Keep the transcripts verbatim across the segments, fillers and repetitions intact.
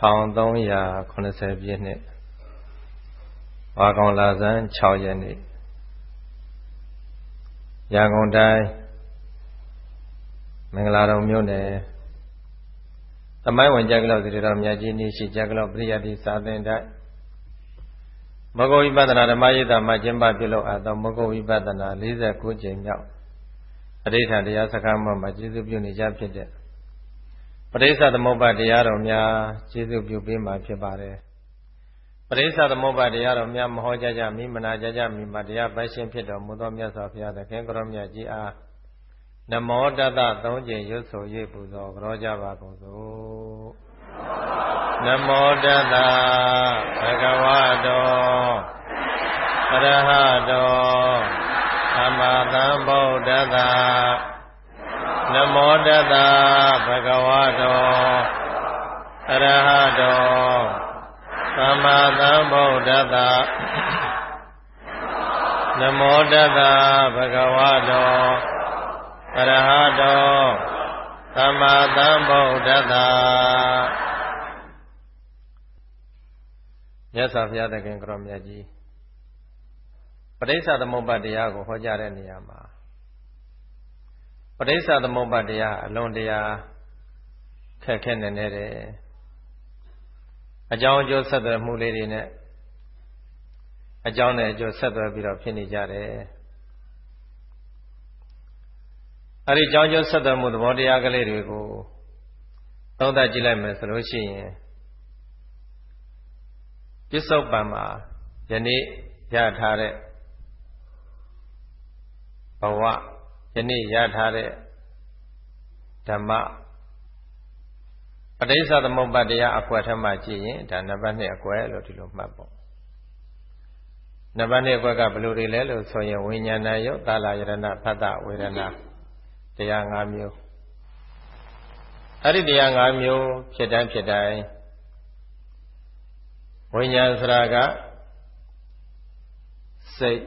천삼백팔십ပြည့်နှစ်ဝါကောင်လာဇန်၆ရက်နေ့ရန်ကုန်တိုင်းမင်္ဂလာတုံမြို့နယ်သမိုင်းဝင်ကြက်ကလောက်စီတော်မြတ်ကြီးနေရှိကြက်ကလောက်ပရိယတိစာသင်တိုက်မဂ္ဂဝိပဿနာဓမ္မရေးတာမှာကျင်းပပြုလုပ်အပ်သောမဂ္ဂဝိပဿနာ၄၉ကြိမ်မြောက်အဋ္ဌာတရားစခန်းမှာကျေးဇူးပြုနေကြဖြစ်တဲ့ပရိစ္ဆသမုပ္ပါတရားတော်များကျေးဇူးပြုပေးမှာဖြစ်ပါတယ်ပရိစ္ဆသမုပ္ပါတရားတော်များမဟောကြားကြမိမနာကြကြမိမှာတရားပိုင်ရှင်ဖြစ်တော်မူသောမြတ်စွာဘုရားသခင်ကိုရောမြတ်ကြီးအားနမောတတသုံးကြိမ်ရွတ်ဆို၍ပူဇော်ကြောကြပါကုန်စို့နမောတတဘဂဝတောအရဟတောသမ္မာသမ္ဗုဒ္ဓတ္တနမောတတဘဂဝတောအရဟတောသမ္မာသမ္ဗုဒ္ဓတ္တနမောတတဘဂဝတောအရဟတောသမ္မာသမ္ဗုဒ္ဓတ္တမြတ်စွာဘုရားသခင်ကိုရောမြတ်ကြီးပဋိစ္စသမုပ္ပါတရားကိုဟောကြားတဲ့နေရာမှာပဋိစ္စသမုပ္ပါတရားအလွန်တရာခက်ခဲနေနေတယ်အကြောင်းအကျိုးဆက်သွယ်မှုလေးတွေနဲ့အကြောင်းနဲ့အကျိုးဆက်သွယ်ပြီးတော့ဖြစ်နေကြတယ်အဲ့ဒီအကြောင်းအကျိုးဆက်သွယ်မှုသဘောတရားကလေးတွေကိုသုံးသပ်ကြည့်လိုက်မယ်ဆိုလို့ရှိရင်ပစ္စုပန်မှာယနေ့ရထားတဲ့ဘဝယနေ့ရထားတဲ့ဓမ္မပဋိစ္စသမုပ္ပါတရားအကွက်ထမှကြည့်ရင်ဒါနံပါတ်နှစ်အကွက်လို့ဒီလိုမှတ်ပေါ့နံပါတ်နှစ်အကွက်ကဘယ်လိုတွေလဲလို့ဆိုရင်ဝိညာဏယုတ်သာလယရဏဖတ်တဝေဒနာတရား၅မျိုးအဲ့ဒီတရား၅မျိုးဖြစ်တိုင်းဖြစ်တိုင်းဝိညာဉ်ဆိုတာကစိတ်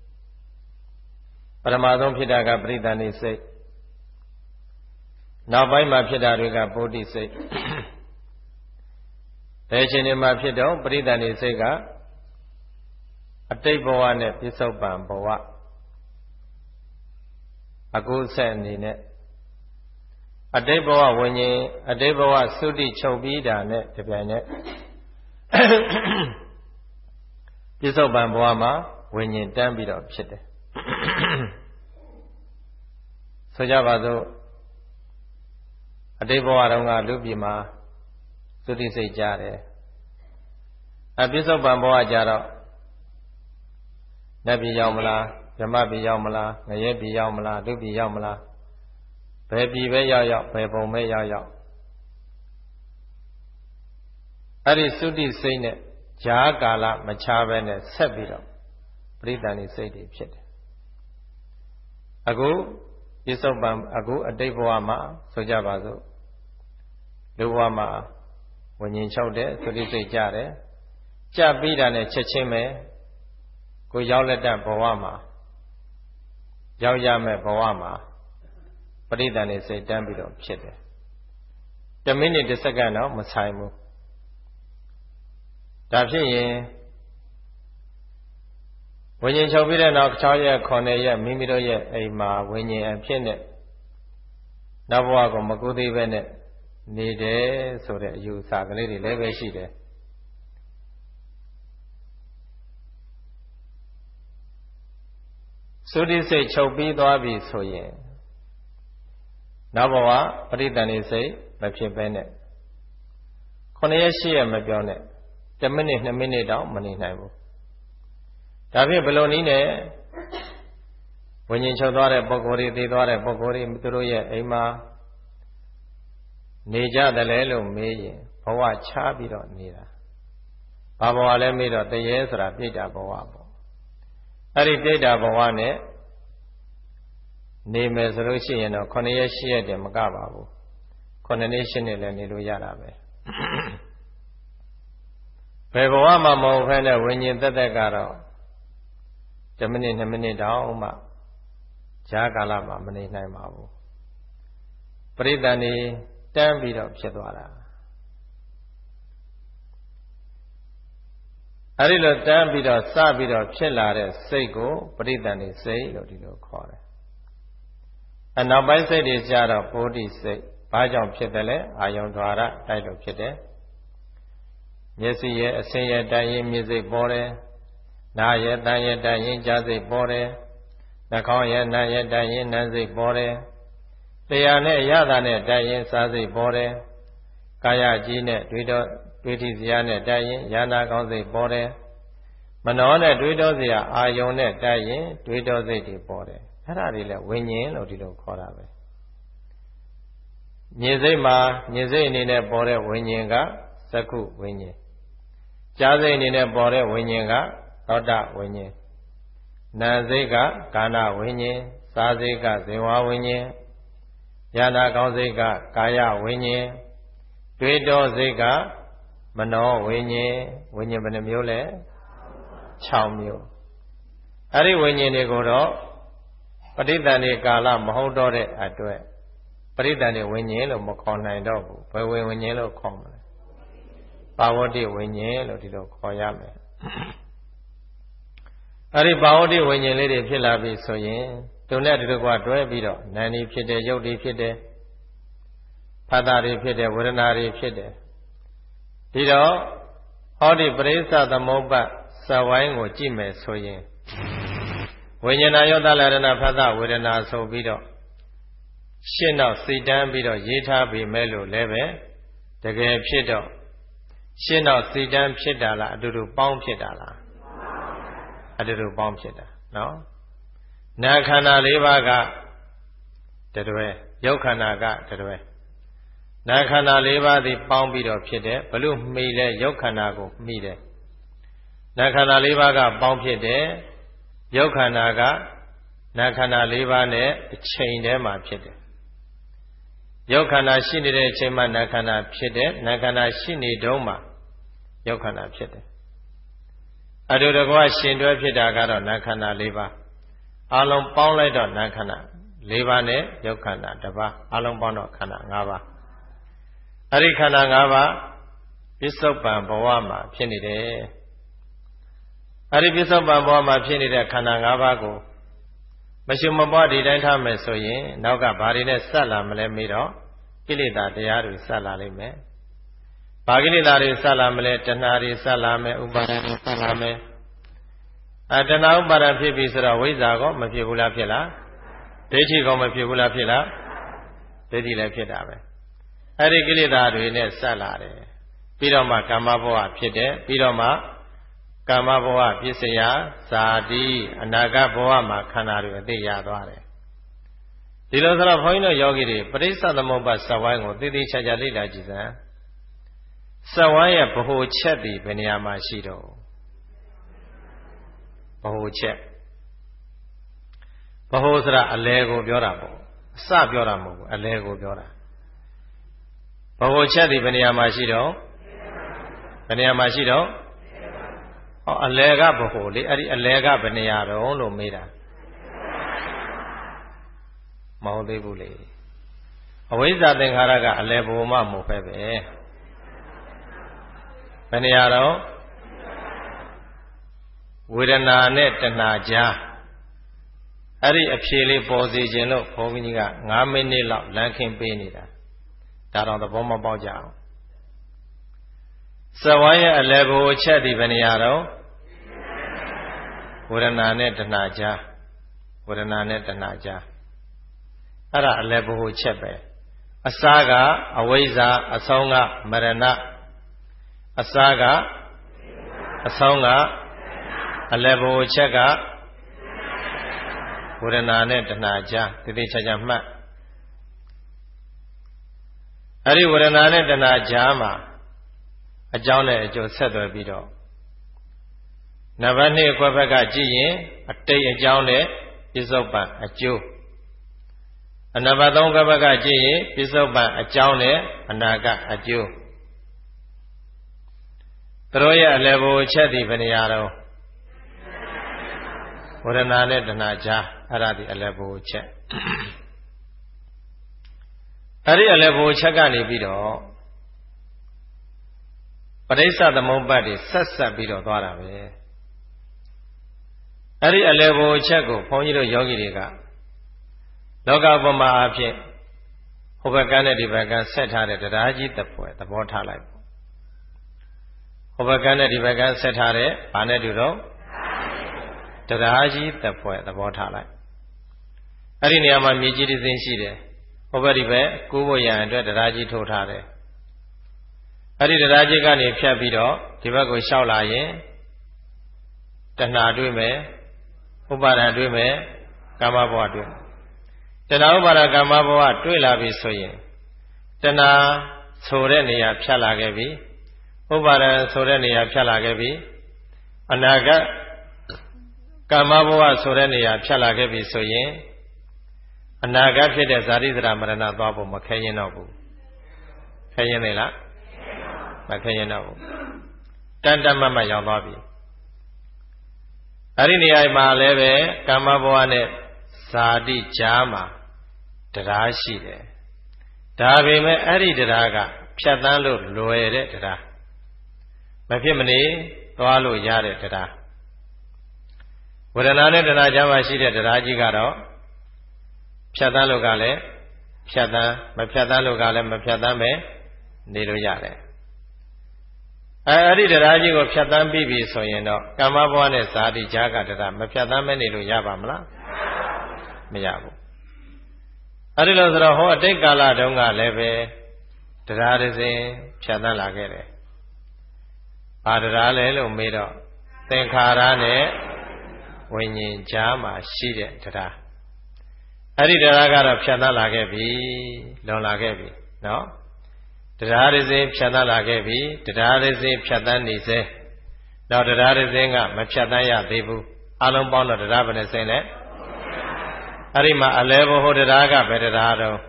ပရမသုံးဖြစ်တာကပရိသန္တိစိတ်နောက်ပိုင်းမှာဖြစ်တာတွေကပုဒ္ဓိစိတ်ဘယ်ချိန်မှာဖြစ်တော့ပရိသန္တိစိတ်ကအတိတ်ဘဝနဲ့ပြစ္ဆုတ်ပံဘဝအကုဆက်အနေနဲ့အတိတ်ဘဝဝိညာဉ်အတိတ်ဘဝသုတိချုပ်ပြီးတာနဲ့တပြိုင်နက်ပြစ္ဆုတ်ပံဘဝမှာဝိညာဉ်တန်းပြီးတော့ဖြစ်တယ်ဆိုကြပါစို့အတိတ်ဘဝတုန်းကလူပြည်မှာသုတိစိတ်ကြတယ်အပြစ္ဆုတ်ပံဘဝကြတော့နတ်ပြည်ရောက်မလားဓမ္မပြည်ရောက်မလားငရဲပြည်ရောက်မလားလူပြည်ရောက်မလားဘယ်ပြည်ပဲရောက်ရောက်ဘယ်ပုံပဲရောက်ရောက်အဲ့ဒီသုတိစိတ်နဲ့ဈာကာလမချဘဲနဲ့ဆက်ပြီးတော့ပရိသန္တိစိတ်တွေဖြစ်တယ်အခုပြစ္ဆုတ်ပံအခုအတိတ်ဘဝမှာဆိုကြပါစို့လူဘဝမှာဝิญဉ်ချုပ်တဲ့သုတိစိတ်ကြတယ်ကြပြီးတာနဲ့ချက်ချင်းပဲကိုရောက်လက်တဲ့ဘဝမှာရောက်ရမဲ့ဘဝမှာပရိသန္တိစိတ်တန်းပြီးတော့ဖြစ်တယ်တမိနစ်တစ်စက္ကန့်တော့မဆိုင်ဘူးဒါဖြစ်ရင်ဝိညာဉ်ချုပ်ပြီးတဲ့နောက်၆ရက်၇ရက်မိမိတို့ရဲ့အိမ်မှာဝိညာဉ်အဖြစ်နဲ့နောက်ဘဝကိုမကူသေးပဲနဲ့နေတယ်ဆိုတဲ့အယူအဆကလေးတွေလည်းပဲရှိတယ်သုတိစိတ်ချုပ်ပြီးသွားပြီဆိုရင်နောက်ဘဝပရိသန္တိစိတ်မဖြစ်ပဲနဲ့ခုနှစ်ရက်ရှစ်ရက်မပြောနဲ့တမိနစ်နှစ်မိနစ်တောင်မနေနိုင်ဘူးဒါဖြင့်ဘယ်လိုနည်းနဲ့ဝိညာဉ်ချုပ်သွားတဲ့ပုဂ္ဂိုလ်တွေသိသွားတဲ့ပုဂ္ဂိုလ်တွေသူတို့ရဲ့အိမ်မှာနေကြတယ်လေလို့မေးရင်ဘဝချပြီးတော့နေတာဘာဘဝလဲမေးတော့တရေဆိုတာပြိတ္တာဘဝပေါ့အဲ့ဒီပြိတ္တာဘဝနဲ့နေမယ်ဆိုလို့ရှိရင်တော့ခုနှစ်ရက်ရှစ်ရက်တည်းမကပါဘူးခုနှစ်နှစ်ရှစ်နှစ်လည်းနေလို့ရတာပဲဘယ်ဘဝမှာမဟုတ်ဘဲနဲ့ဝိညာဉ်သက်သက်ကတော့တမိနစ်နှစ်မိနစ်တောင်မှဈာကာလမှာမနေနိုင်ပါဘူးပရိသန္တိတန်းပြီးတော့ဖြစ်သွားတာအဲ့ဒီလိုတန်းပြီးတော့စပြီးတော့ဖြစ်လာတဲ့စိတ်ကိုပရိသန္တိစိတ်လို့ဒီလိုခေါ်တယ်အနောက်ပိုင်းစိတ်တွေကြတော့ပိုဓိစိတ်ဘာကြောင့်ဖြစ်တယ်လဲအာယုံဓာရတိုက်လို့ဖြစ်တယ်မျက်စိရဲ့အဆင်းရဲ့တိုင်ရင်မျက်စိပေါ်တယ်နားရဲ့တန်ရဲ့တိုင်ရင်ကြားစိတ်ပေါ်တယ်နှာခေါင်းရဲ့နားရဲ့တိုင်ရင်နားစိတ်ပေါ်တယ်လျှာနဲ့ရတာနဲ့တိုင်ရင်စားစိတ်ပေါ်တယ်ကာယကြီးနဲ့တွေးတော့တွေးထိစရာနဲ့တိုင်ရင်ယာနာကောင်းစိတ်ပေါ်တယ်မနောနဲ့တွေးတော့စရာအာယုံနဲ့တိုင်ရင်တွေးတော့စိတ်တွေပေါ်တယ်အဲ့ဒါတွေလဲဝိညာဉ်လို့ဒီလိုခေါ်တာပဲမြင်စိတ်မှာမြင်စိတ်အနေနဲ့ပေါ်တဲ့ဝိညာဉ်ကသက္ခုဝိညာဉ်ကြားစိတ်အနေနဲ့ပေါ်တဲ့ဝိညာဉ်ကသောတဝိညာဉ်နာစိတ်ကကာဏဝိညာဉ်စားစိတ်ကဇေဝဝိညာဉ်ယာနာကောင်းစိတ်ကကာယဝိညာဉ်တွေးတောစိတ်ကမနောဝိညာဉ်ဝိညာဉ်ဘယ်နှမျိုးလဲ၆မျိုးအဲ့ဒီဝိညာဉ်တွေကိုတော့ပဋိသန္ဓေကာလမဟုတ်တော့တဲ့အတွက်ပဋိသန္ဓေဝိညာဉ်လို့မခေါ်နိုင်တော့ဘူးဘယ်ဝိညာဉ်လို့ခေါ်မလဲပါဝတ္တိဝိညာဉ်လို့ဒီလိုခေါ်ရမယ်အဲ့ဒီပါဝတ္တိဝိညာဉ်လေးတွေဖြစ်လာပြီဆိုရင်သူနဲ့တူကွာတွဲပြီးတော့နာနေဖြစ်တယ်ရုပ်တွေဖြစ်တယ်ဖတ်တာတွေဖြစ်တယ်ဝေဒနာတွေဖြစ်တယ်ဒီတော့ဟောဒီပရိစ္ဆသမုပ္ပါစဝိုင်းကိုကြည့်မယ်ဆိုရင်ဝိညာဏယောတလရဏဖတ်တာဝေဒနာဆိုပြီးတော့ရှင်းတော့စိတ်တန်းပြီးတော့ရေးထားပြီမဲ့လို့လည်းပဲတကယ်ဖြစ်တော့ရှင်းတော့စိတ်တန်းဖြစ်တာလားအတူတူပေါင်းဖြစ်တာလားအတူတူပေါင်းဖြစ်တာနော်နာခန္ဓာ၄ပါးကတတွဲရုပ်ခန္ဓာကတတွဲနာခန္ဓာ၄ပါးသည်ပေါင်းပြီးတော့ဖြစ်တယ်ဘလို့မှီလဲရုပ်ခန္ဓာကိုမှီတယ်နာခန္ဓာ၄ပါးကပေါင်းဖြစ်တယ်ရုပ်ခန္ဓာကနာခန္ဓာ၄ပါးနဲ့အချိန်တည်းမှာဖြစ်တယ်ရုပ်ခန္ဓာရှိနေတဲ့အချိန်မှာနာခန္ဓာဖြစ်တယ်နာခန္ဓာရှိနေတုန်းမှာရုပ်ခန္ဓာဖြစ်တယ်အတူတကွရှင်တွဲဖြစ်တာကတော့နာခန္ဓာ၄ပါးအလုံးပေါင်းလိုက်တော့နာခန္ဓာ၄ပါးနဲ့ရုပ်ခန္ဓာတစ်ပါးအလုံးပေါင်းတော့ခန္ဓာ၅ပါးအဲ့ဒီခန္ဓာ၅ပါးပစ္စုပန်ဘဝမှာဖြစ်နေတယ်အဲ့ဒီပစ္စုပန်ဘဝမှာဖြစ်နေတဲ့ခန္ဓာ၅ပါးကိုမရှိမပွားဒီတိုင်းထားမယ်ဆိုရင်နောက်ကဘာတွေနဲ့ဆက်လာမလဲမေးတော့ကိလေသာတရားတွေဆက်လာလိမ့်မယ်ဘာကိလေသာတွေဆက်လာမလဲတဏှာတွေဆက်လာမယ်ဥပါဒတွေဆက်လာမယ်အဲတဏှာဥပါဒဖြစ်ပြီဆိုတော့ဝိဇ္ဇာကောမဖြစ်ဘူးလားဖြစ်လားဒိဋ္ဌိကောမဖြစ်ဘူးလားဖြစ်လားဒိဋ္ဌိလည်းဖြစ်တာပဲအဲ့ဒီကိလေသာတွေနဲ့ဆက်လာတယ်ပြီးတော့မှကာမဘဝဖြစ်တယ်ပြီးတော့မှကာမဘဝပစ္စယဇာတိအနာဂတ်ဘဝမှာခန္ဓာတွေအသိရသွားတယ်ဒီလိုဆိုတော့ဘုန်းကြီးတို့ယောဂီတွေပရိစ္ဆသမုပ္ပါစဝိုင်းကိုသိသိချာချာလေ့လာကြည့်စမ်းစဝိုင်းရဲ့ဗဟိုချက်ဒီဘယ်နေရာမှာရှိတော့ဗဟိုချက်ဗဟိုဆိုတာအလယ်ကိုပြောတာပေါ့အစပြောတာမဟုတ်ဘူးအလယ်ကိုပြောတာဗဟိုချက်ဒီဘယ်နေရာမှာရှိတော့ဘယ်နေရာမှာရှိတော့ဟောအလယ်ကဗဟိုလေအဲ့ဒီအလယ်ကဘယ်နေရာတော့လို့မေးတာမဟုတ်သေးဘူးလေအဝိဇ္ဇာသင်္ခါရကအလယ်ဘုံမှမဟုတ်ပဲပဲဘယ်နေရာတော့ဝေဒနာနဲ့တဏှာကြားအဲ့ဒီအဖြေလေးပေါ်စေခြင်းလို့ဘုန်းကြီးက၅မိနစ်လောက်လမ်းခင်းပေးနေတာဒါတော့သဘောမပေါက်ကြအောင်စဝိုင်းရဲ့အလယ်ဘုံချက်ဒီဘယ်နေရာတော့ဝေဒနာနဲ့တဏှာကြားဝေဒနာနဲ့တဏှာကြားအဲ့ဒါအလယ်ဘုံချက်ပဲအစကအဝိဇ္ဇာအဆုံးကမရဏအစကအဆုံးကအလယ်ဘုံချက်ကဝေဒနာနဲ့တဏှာကြားတိတိကျကျမှတ်အဲ့ဒီဝေဒနာနဲ့တဏှာကြားမှာအကြောင်းနဲ့အကျိုးဆက်သွယ်ပြီးတော့နံပါတ်နှစ်အခွက်ဘက်ကကြည့်ရင်အတိတ်အကြောင်းနဲ့ပစ္စုပန်အကျိုးအနံပါတ်သုံးဘက်ကကြည့်ရင်ပစ္စုပန်အကြောင်းနဲ့အနာဂတ်အကျိုးသူတို့ရဲ့အလယ်ဘုံချက်ဒီဘယ်နေရာတော့ဝေဒနာနဲ့တဏှာကြားအဲ့ဒါဒီအလယ်ဘုံချက်အဲ့ဒီအလယ်ဘုံချက်ကနေပြီးတော့ပဋိစ္စသမုပ္ပါဒ်တွေဆက်ဆက်ပြီးတော့သွားတာပဲအဲ့ဒီအလယ်ဘုံအချက်ကိုဘုန်းကြီးတို့ယောဂီတွေကလောကဥပမာအဖြစ်ဟိုဘက်ကနဲ့ဒီဘက်ကဆက်ထားတဲ့တရားကြီးတစ်ပွဲသဘောထားလိုက်ဟိုဘက်ကနဲ့ဒီဘက်ကဆက်ထားတဲ့ဘာနဲ့တူတော့တရားကြီးတစ်ပွဲသဘောထားလိုက်အဲ့ဒီနေရာမှာမြေကြီးတစ်စင်းရှိတယ်ဟိုဘက်ဒီဘက်ကူးဖို့ရန်အတွက်တရားကြီးထိုးထားတယ်အဲ့ဒီတရားကြီးကနေဖြတ်ပြီးတော့ဒီဘက်ကိုလျှောက်လာရင်တဏှာတွေ့မယ်ဥပါဒံတွေ့မယ်ကာမဘဝတွေ့မယ်တဏှာဥပါဒကာမဘဝတွေ့လာပြီဆိုရင်တဏှာဆိုတဲ့နေရာဖြတ်လာခဲ့ပြီဥပါဒံဆိုတဲ့နေရာဖြတ်လာခဲ့ပြီအနာဂတ်ကာမဘဝဆိုတဲ့နေရာဖြတ်လာခဲ့ပြီဆိုရင်အနာဂတ်ဖြစ်တဲ့ဇာတိဇရာမရဏသွားဖို့မခဲရင်တော့ဘူးခဲရင်လေလားမခဲရင်တော့ဘူးတန်တမတ်မရောက်သွားပြီအဲ့ဒီနေရာမှာလည်းပဲကာမဘဝနဲ့ဇာတိကြားမှာတရားရှိတယ်ဒါပေမဲ့အဲ့ဒီတရားကဖြတ်တန်းလို့လွယ်တဲ့တရားမဖြစ်မနေသွားလို့ရတဲ့တရားဝေဒနာနဲ့တရားကြားမှာရှိတဲ့တရားကြီးကတော့ဖြတ်တန်းလို့ကလည်းဖြတ်တန်းမဖြတ်တန်းလို့ကလည်းမဖြတ်တန်းပဲနေလို့ရတယ်အဲအဲ့ဒီတရားကြီးကိုဖြတ်တန်းပြီးပြီဆိုရင်တော့ကာမဘဝနဲ့ဇာတိကြားကတရားမဖြတ်တန်းမဲနေလို့ရပါမလားမရဘူးအဲ့ဒီလိုဆိုတော့ဟောအတိတ်ကာလတုန်းကလည်းပဲတရားတစ်စင်းဖြတ်တန်းလာခဲ့တယ်ဘာတရားလဲလို့မေးတော့သင်္ခါရနဲ့ဝိညာဉ်ကြားမှာရှိတဲ့တရားအဲ့ဒီတရားကတော့ဖြတ်တန်းလာခဲ့ပြီလွန်လာခဲ့ပြီနော်တရားတစ်စင်းဖြတ်တန်းလာခဲ့ပြီတရားတစ်စင်းဖြတ်တန်းနေစေနောက်တရားတစ်စင်းကမဖြတ်တန်းရသေးဘူးအလုံးပေါင်းတော့တရားဘယ်နှစင်းလဲအဲ့ဒီမှာအလဲဘဟုတရားကဘယ်တရားတော့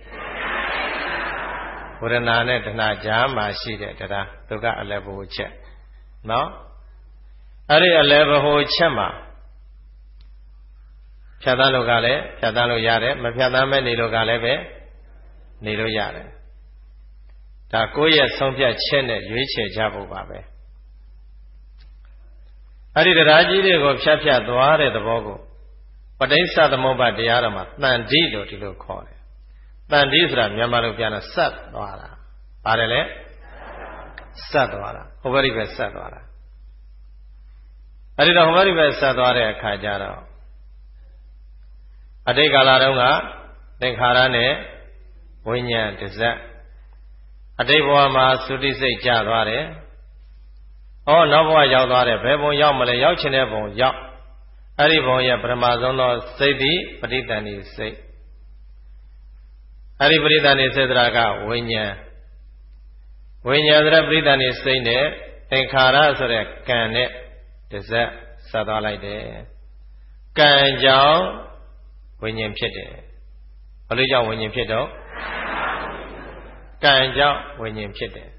ဝေဒနာနဲ့တဏှာကြားမှာရှိတဲ့တရားသူကအလဲဘဟုချက်နော်အဲ့ဒီအလဲဘဟုချက်မှာဖြတ်တန်းလို့ကလည်းဖြတ်တန်းလို့ရတယ်မဖြတ်တန်းမဲ့နေလို့ကလည်းပဲနေလို့ရတယ်ဒါကိုယ့်ရဲ့ဆုံးဖြတ်ချက်နဲ့ရွေးချယ်ကြဖို့ပါပဲအဲ့ဒီတရားကြီးတွေကိုဖြတ်ဖြတ်သွားတဲ့သဘောကိုပဋိစ္စသမုပ္ပါဒ်တရားတော်မှာတန်တိလို့ဒီလိုခေါ်တယ်တန်တိဆိုတာမြန်မာလိုပြန်တော့ဆက်သွားတာပါတယ်လေဆက်သွားတာဟိုဘက်ဒီဘက်ဆက်သွားတာအဲ့ဒီတော့ဟိုဘက်ဒီဘက်ဆက်သွားတဲ့အခါကျတော့အတိတ်ကာလတုန်းကသင်္ခါရနဲ့ဝိညာဉ်တစ်စက်အတိတ်ဘဝမှာသုတိစိတ်ကျသွားတယ်။ဩနောက်ဘဝရောက်သွားတယ်ဘယ်ဘုံရောက်မလဲရောက်ချင်တဲ့ဘုံရောက်အဲ့ဒီဘုံရဲ့ပထမဆုံးသောစိတ်သည်ပဋိသန္ဓေစိတ်အဲ့ဒီပဋိသန္ဓေစိတ်တရာကဝိညာဉ်ဝိညာဉ်ဆိုတဲ့ပဋိသန္ဓေစိတ်နဲ့သင်္ခါရဆိုတဲ့ကံနဲ့တစ်စက်ဆက်သွားလိုက်တယ်။ကံကြောင့်ဝိညာဉ်ဖြစ်တယ်။ဘာလို့ကြောင့်ဝိညာဉ်ဖြစ်တော့ကံကြောင့်ဝိညာဉ်ဖြစ်တယ်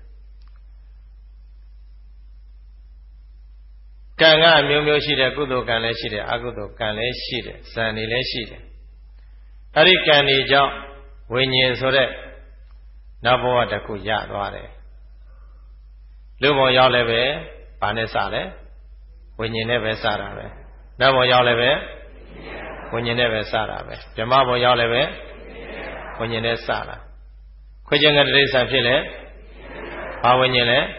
ကံကအမျိုးမျိုးရှိတယ်ကုသိုလ်ကံလည်းရှိတယ်အကုသိုလ်ကံလည်းရှိတယ်ဇန်တွေလည်းရှိတယ်အဲ့ဒီကံတွေကြောင့်ဝိညာဉ်ဆိုတဲ့နောက်ဘဝတစ်ခုရသွားတယ်လူဘုံရောက်လည်းပဲဘာနဲ့စလဲဝိညာဉ်နဲ့ပဲစတာပဲနောက်ဘုံရောက်လည်းပဲဝိညာဉ်နဲ့ပဲစတာပဲဓမ္မဘုံရောက်လည်းပဲဝိညာဉ်နဲ့စတာခွေးကျင်ကတိရစ္ဆာန်ဖြစ်လေဘာဝိညာဉ်လဲ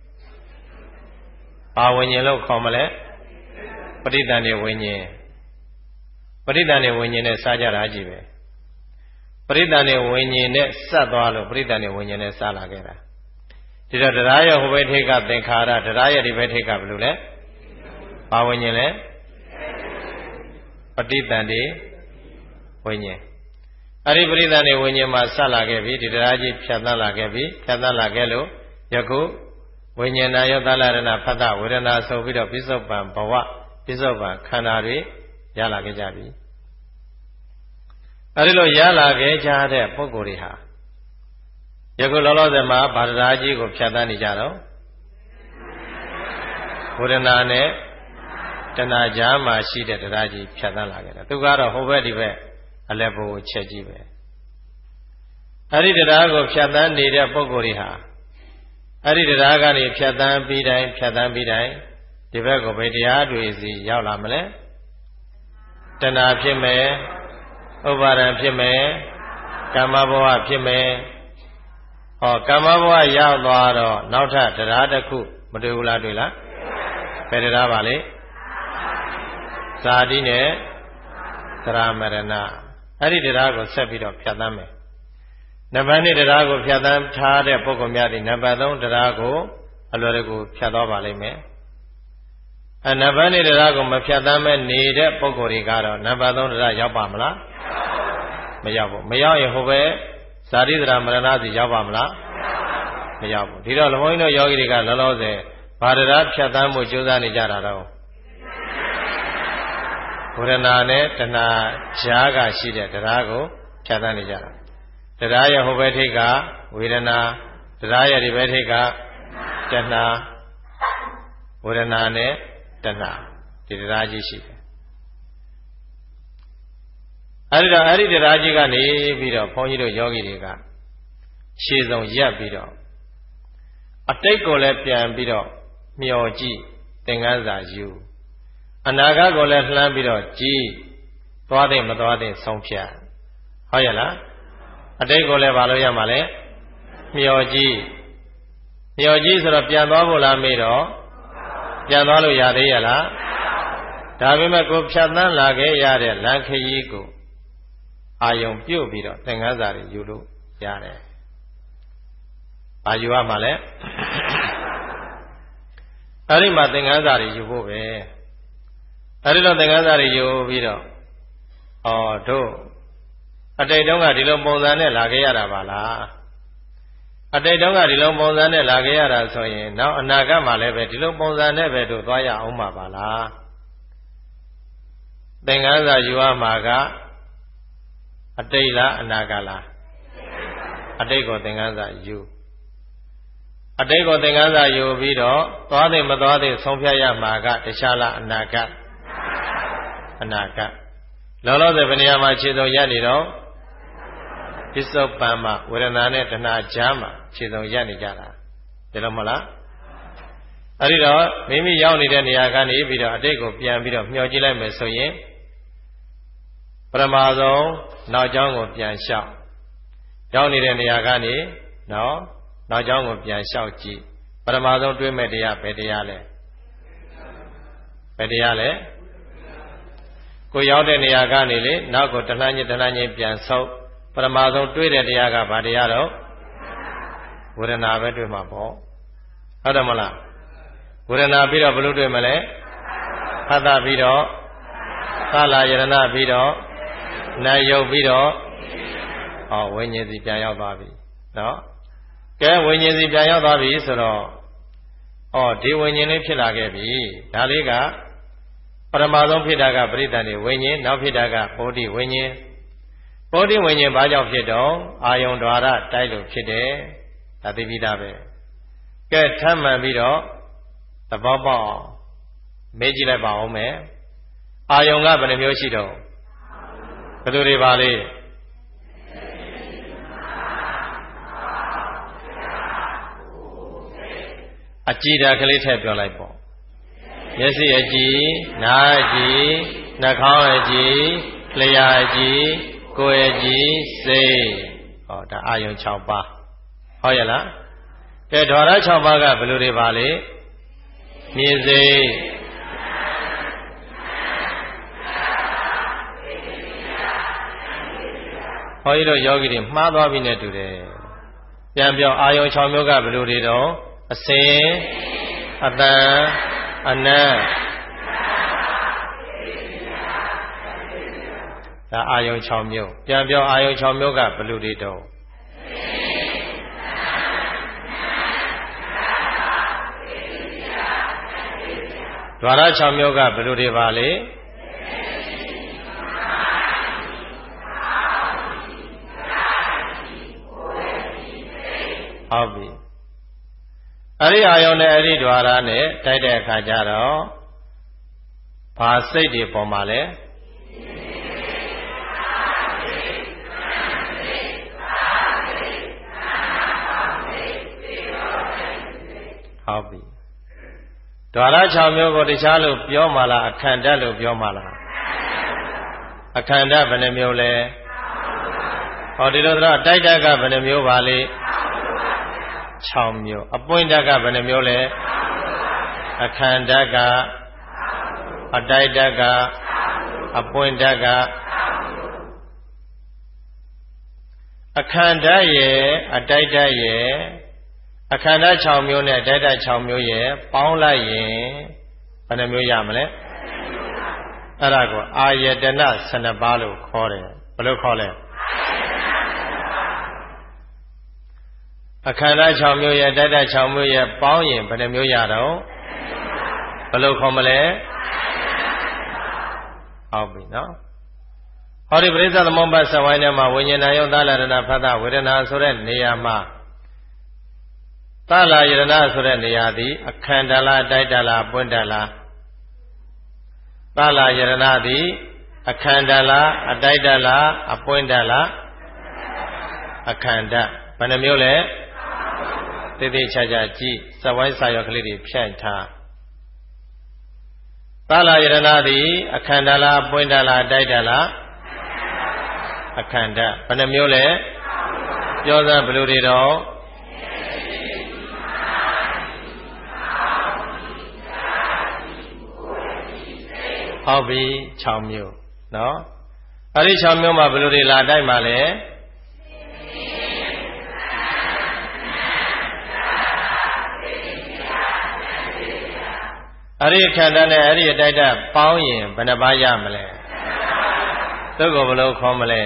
ဘာဝိညာဉ်လို့ခေါ်မလဲပဋိသန္ဓေဝိညာဉ်ပဋိသန္ဓေဝိညာဉ်နဲ့စားကြတာကြည့်ပဲပဋိသန္ဓေဝိညာဉ်နဲ့စပ်သွားလို့ပဋိသန္ဓေဝိညာဉ်နဲ့စားလာခဲ့တာဒီတော့တရားရဟိုဘက်ထိကသင်္ခါရတရားရဒီဘက်ထိကဘယ်လိုလဲဘာဝိညာဉ်လဲပဋိသန္ဓေဝိညာဉ်အဲ့ဒီပရိသတ်နေဝိညာဉ်မှာဆက်လာခဲ့ပြီဒီတရားကြီးဖြတ်သန်းလာခဲ့ပြီဖြတ်သန်းလာခဲ့လို့ယခုဝိညာဏယောသလရဏဖတ်တဝေဒနာဆိုပြီးတော့ပိဿုပံဘဝပိဿုပံခန္ဓာတွေရလာခဲ့ကြပြီအဲ့ဒီလိုရလာခဲ့ကြတဲ့ပုဂ္ဂိုလ်တွေဟာယခုလောလောဆယ်မှာဗာဒရာကြီးကိုဖြတ်သန်းနေကြတော့ဝေဒနာနဲ့တဏှာကြားမှာရှိတဲ့တရားကြီးဖြတ်သန်းလာခဲ့တာသူကတော့ဟိုဘက်ဒီဘက်အလယ်ဘုံကိုချက်ကြည့်ပဲအဲ့ဒီတရားကိုဖြတ်သန်းနေတဲ့ပုဂ္ဂိုလ်တွေဟာအဲ့ဒီတရားကနေဖြတ်တန်းပြီးတိုင်းဖြတ်တန်းပြီးတိုင်းဒီဘက်ကိုဘယ်တရားတွေစီရောက်လာမလဲတဏှာဖြစ်မယ်ဥပါဒံဖြစ်မယ်ကာမဘဝဖြစ်မယ်ဟောကာမဘဝရောက်သွားတော့နောက်ထပ်တရားတစ်ခုမတွေ့ဘူးလားတွေ့လားဘယ်တရားပါလဲဇာတိနဲ့သရမရဏအဲ့ဒီတရားကိုဆက်ပြီးတော့ဖြတ်သန်းမယ်နံပါတ်နှစ်တရားကိုဖြတ်သန်းထားတဲ့ပုဂ္ဂိုလ်များဒီနံပါတ်သုံးတရားကိုအလွယ်တကူဖြတ်သွားပါလိမ့်မယ်အနံပါတ်နှစ်တရားကိုမဖြတ်သန်းမဲ့နေတဲ့ပုဂ္ဂိုလ်တွေကတော့နံပါတ်သုံးတရားရောက်ပါမလားမရောက်ဘူးမရောက်ရင်ဟိုပဲဇာတိသရမရဏစီရောက်ပါမလားမရောက်ဘူးဒီတော့လူမိုင်းတို့ယောဂီတွေကလောလောဆယ်ဘာတရားဖြတ်သန်းမှုကြိုးစားနေကြတာတော့ဝေဒနာနဲ့တဏှာကြားကရှိတဲ့တရားကိုဖြတ်သန်းနေကြတာတရားရဲ့ဟိုဘက်ထိပ်ကဝေဒနာတရားရဲ့ဒီဘက်ထိပ်ကတဏှာဝေဒနာနဲ့တဏှာဒီတရားကြီးရှိတယ်အဲဒီတော့အဲ့ဒီတရားကြီးကနေပြီးတော့ဘုန်းကြီးတို့ယောဂီတွေကရှေ့ဆုံးရပ်ပြီးတော့အတိတ်ကိုလည်းပြန်ပြီးတော့မျှော်ကြည့်သင်္ကန်းစာယူအနာဂတ်ကိုလည်းလှမ်းပြီးတော့ကြည့်သွားတဲ့မသွားတဲ့ဆုံးဖြတ်ဟုတ်ရဲ့လားအတိတ်ကိုလည်းမလုပ်ရမှာလဲမျှော်ကြည့်မျှော်ကြည့်ဆိုတော့ပြန်သွားဖို့လားမေးတော့ပြန်သွားလို့ရသေးရဲ့လားဒါပေမဲ့ကိုဖြတ်သန်းလာခဲ့ရတဲ့လမ်းခရီးကိုအာယုံပြုတ်ပြီးတော့သင်္ကန်းစာတွေယူလို့ရတယ်ဘာယူရမှာလဲအဲ့ဒီမှာသင်္ကန်းစာတွေယူဖို့ပဲအဲ့ဒီတော့သင်္ကန်းစာတွေယူပြီးတော့အော်တို့အတိတ်တုန်းကဒီလိုပုံစံနဲ့လာခဲ့ရတာပါလားအတိတ်တုန်းကဒီလိုပုံစံနဲ့လာခဲ့ရတာဆိုရင်နောက်အနာဂတ်မှာလည်းပဲဒီလိုပုံစံနဲ့ပဲတို့သွားရအောင်မှာပါလားသင်္ကန်းစာယူရမှာကအတိတ်လားအနာဂတ်လားအတိတ်ကိုသင်္ကန်းစာယူအတိတ်ကိုသင်္ကန်းစာယူပြီးတော့သွားတဲ့မသွားတဲ့ဆုံးဖြတ်ရမှာကတခြားလားအနာဂတ်အနာဂတ်လောလောဆယ်ဘယ်နေရာမှာခြေစုံရက်နေတော့ပစ္စုပန်မှာဝေဒနာနဲ့တဏှာကြားမှာခြေစုံရက်နေကြတာဒီလိုမဟုတ်လားအဲ့ဒီတော့မိမိရောက်နေတဲ့နေရာကနေပြီးတော့အတိတ်ကိုပြန်ပြီးတော့မျှော်ကြည့်လိုက်မယ်ဆိုရင်ပရမဆုံးနောက်ကျောင်းကိုပြန်လျှောက်ရောက်နေတဲ့နေရာကနေနော်နောက်ကျောင်းကိုပြန်လျှောက်ကြည့်ပရမဆုံးတွေးမဲ့တရားဘယ်တရားလဲဘယ်တရားလဲကိုရောက်တဲ့နေရာကနေလေနောက်ကိုတဏှာညစ်တဏှာညစ်ပြန်ဆုပ်ပရမဆုံးတွေးတဲ့တရားကဘာတရားတော့ဝေဒနာပဲတွေးမှာပေါ့ဟုတ်တယ်မလားဝေဒနာပြီးတော့ဘယ်လိုတွေးမလဲဖတ်တာပြီးတော့သလာယရဏပြီးတော့နာယုတ်ပြီးတော့ဟောဝိညာဉ်စီပြန်ရောက်သွားပြီနော်ကဲဝိညာဉ်စီပြန်ရောက်သွားပြီဆိုတော့ဩဒီဝိညာဉ်လေးဖြစ်လာခဲ့ပြီဒါလေးကပရမဆုံးဖြစ်တာကပရိသတ်နေဝိညာဉ်နောက်ဖြစ်တာကဘောဓိဝိညာဉ်ဘောဓိဝိညာဉ်ဘာကြောင့်ဖြစ်တော့အာယုံ द्वार တိုက်လို့ဖြစ်တယ်ဒါသိပြီးသားပဲကဲထပ်မှန်ပြီးတော့သဘောပေါက်အောင်မေးကြည့်လိုက်ပါဦးမယ်အာယုံကဘယ်နှမျိုးရှိတော့ဘယ်သူတွေပါလဲအကြည်ဓာတ်ကလေးထည့်ပြောလိုက်ပေါ့မျက်စိအကြည်နားအကြည်နှာခေါင်းအကြည်လျှာအကြည်ကိုယ်အကြည်စိတ်ဟောဒါအာယုံ၆ပါးဟုတ်ရဲ့လားကဲဓာရ၆ပါးကဘယ်လိုတွေပါလဲမြင်စိတ်ဟောရတော့ယောဂီတွေမှားသွားပြီနဲ့တူတယ်ပြန်ပြောအာယုံ၆မျိုးကဘယ်လိုတွေတော့အစင်အတန်အနတ်ဒါအာယုံ၆မျိုးပြန်ပြောအာယုံ၆မျိုးကဘယ်လိုတွေတော့ဓာရ၆မျိုးကဘယ်လိုတွေပါလဲဟုတ်ပြီအဲ့ဒီအာယုံနဲ့အဲ့ဒီဓာရနဲ့တိုက်တဲ့အခါကျတော့ဘာစိတ်တွေပေါ်မှာလဲဟုတ်ပြီဒွါရ၆မျိုးကိုတခြားလို့ပြောမှလားအခန္ဓာလို့ပြောမှလားအခန္ဓာဘယ်နှမျိုးလဲဟောဒီလိုတော့တိုက်တက်ကဘယ်နှမျိုးပါလဲ၆မျိုးအပွင့်တက်ကဘယ်နှမျိုးလဲအခန္ဓာကအတိုက်တက်ကအပွင့်တက်ကအခန္ဓာရဲ့အတိုက်တက်ရဲ့အခန္ဓာ၆မျိုးနဲ့အတိုက်တက်၆မျိုးရဲ့ပေါင်းလိုက်ရင်ဘယ်နှမျိုးရမလဲအဲ့ဒါကိုအာယတန၁၂ပါးလို့ခေါ်တယ်ဘယ်လိုခေါ်လဲအခန္ဓာ၆မျိုးရဲ့အတိုက်တက်၆မျိုးရဲ့ပေါင်းရင်ဘယ်နှမျိုးရတော့ဘယ်လိုခေါ်မလဲဟုတ်ပြီနော်ဟောဒီပရိစ္ဆေသမုပ္ပါဒ်ဆက်ဝိုင်းထဲမှာဝိညာဏယုတ်သလရဏဖတ်တဝေဒနာဆိုတဲ့နေရာမှာသလယရဏဆိုတဲ့နေရာသည်အခန္ဓာလားတိုက်တလားပွင့်တလားသလယရဏသည်အခန္ဓာလားအတိုက်တလားအပွင့်တလားအခန္ဓာဘယ်နှမျိုးလဲသေသေးချာချာကြည့်စက်ဝိုင်းစာရွက်ကလေးတွေဖြန့်ထားသလယရဏသည်အခန္ဓာလားပွင့်တလားတိုက်တလားအခန္ဓာဘယ်နှမျိုးလဲပြောစမ်းဘယ်လိုတွေတော့ဟုတ်ပြီ၆မျိုးနော်အဲ့ဒီ၆မျိုးမှာဘယ်လိုတွေလာတိုက်မှာလဲအဲ့ဒီခန္ဓာနဲ့အဲ့ဒီအတိုက်တပေါင်းရင်ဘယ်နှပါးရမလဲသူ့ကိုဘယ်လိုခေါ်မလဲ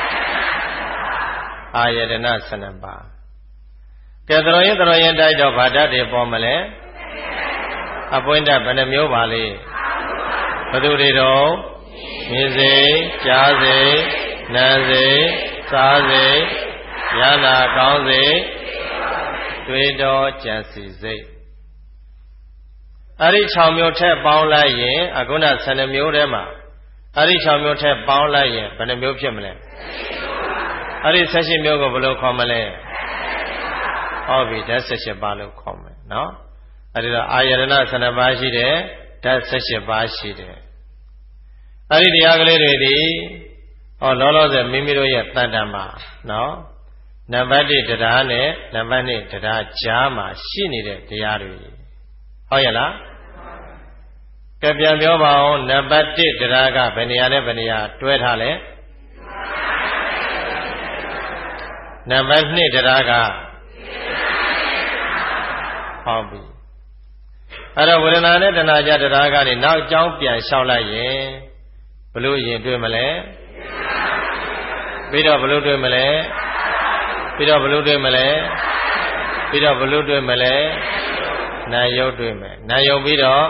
အာယတန၁၂ပါးကဲသရောရင်သရောရင်တိုက်တော့ဘာဓာတ်တွေပေါ်မလဲအပွင့်ဓာတ်ဘယ်နှမျိုးပါလဲဘယ်သူတွေတော့မြင်စေကြားစေနားစေစားစေရနာကောင်းစေတွေးတော်ကြံစီစိတ်အဲ့ဒီ၆မျိုးထက်ပေါင်းလိုက်ရင်အခုန၁၂မျိုးထဲမှာအဲ့ဒီ၆မျိုးထက်ပေါင်းလိုက်ရင်ဘယ်နှမျိုးဖြစ်မလဲအဲ့ဒီ၁၈မျိုးကိုဘယ်လိုခေါ်မလဲဟုတ်ပြီဓာတ်၁၈ပါးလို့ခေါ်မယ်နော်အဲ့ဒီတော့အာယတန၁၂ပါးရှိတယ်ဓာတ်၁၈ပါးရှိတယ်အဲ့ဒီတရားကလေးတွေဒီဟောလောလောဆယ်မိမိတို့ရဲ့တဏ္ဍာမှာနော်နံပါတ်၁တရားနဲ့နံပါတ်၂တရားကြားမှာရှိနေတဲ့တရားတွေဟုတ်ရဲ့လားကဲပြန်ပြောပါဦးနံပါတ်၁တရားကဘယ်နေရာနဲ့ဘယ်နေရာတွဲထားလဲနံပါတ်၂တရားကဟုတ်ပြီအဲ့တော့ဝေဒနာနဲ့တဏှာကြတရားကနေနောက်ကြောင်းပြန်လျှောက်လိုက်ရင်ဘလို့ရင်တွေ့မလဲပြီးတော့ဘလို့တွေ့မလဲပြီးတော့ဘလို့တွေ့မလဲပြီးတော့ဘလို့တွေ့မလဲနာယုတ်တွေ့မယ်နာယုတ်ပြီးတော့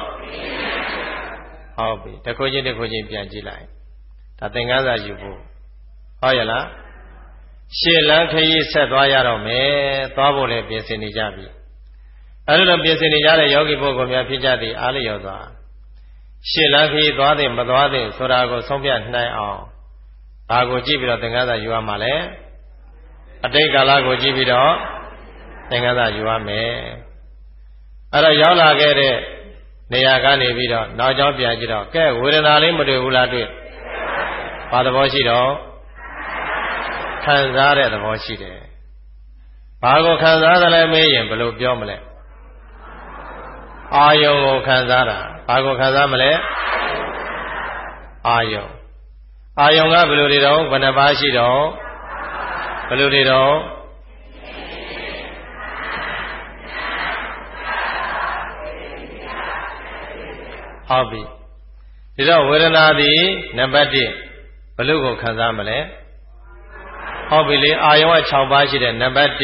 ဟုတ်ပြီတစ်ခုချင်းတစ်ခုချင်းပြန်ကြည့်လိုက်ဒါသင်္ကန်းစာယူဖို့ဟုတ်ရလားရှေ့လန်းခရီးဆက်သွားရတော့မယ်သွားဖို့လည်းပြင်ဆင်နေကြပြီအဲ့လိုပြင်ဆင်နေကြတဲ့ယောဂီပုဂ္ဂိုလ်များဖြစ်ကြသည်အားလျော်စွာရှေ့လန်းခရီးသွားတဲ့မသွားတဲ့ဆိုတာကိုဆုံးဖြတ်နိုင်အောင်ဘာကိုကြည့်ပြီးတော့သင်္ကန်းစာယူရမှာလဲအတိတ်ကာလကိုကြည့်ပြီးတော့သင်္ကန်းစာယူရမယ်အဲ့တော့ရောက်လာခဲ့တဲ့နေရာကနေပြီးတော့နောက်ကျောင်းပြန်ကြည့်တော့ကဲဝေဒနာလေးမတွေ့ဘူးလားတွေ့ဘာသဘောရှိတော့ခံစားတဲ့သဘောရှိတယ်ဘာကိုခံစားသလဲမေးရင်ဘယ်လိုပြောမလဲအာယုံကိုခံစားတာဘာကိုခံစားမလဲအာယုံအာယုံကဘယ်လိုတွေတော့ဘယ်နှပါးရှိတော့ဘယ်လိုတွေတော့ဟုတ်ပြီဒီတော့ဝေဒနာသည်နံပါတ်၁ဘယ်လိုကိုခံစားမလဲဟုတ်ပြီလေအာယုံက၆ပါးရှိတဲ့နံပါတ်၁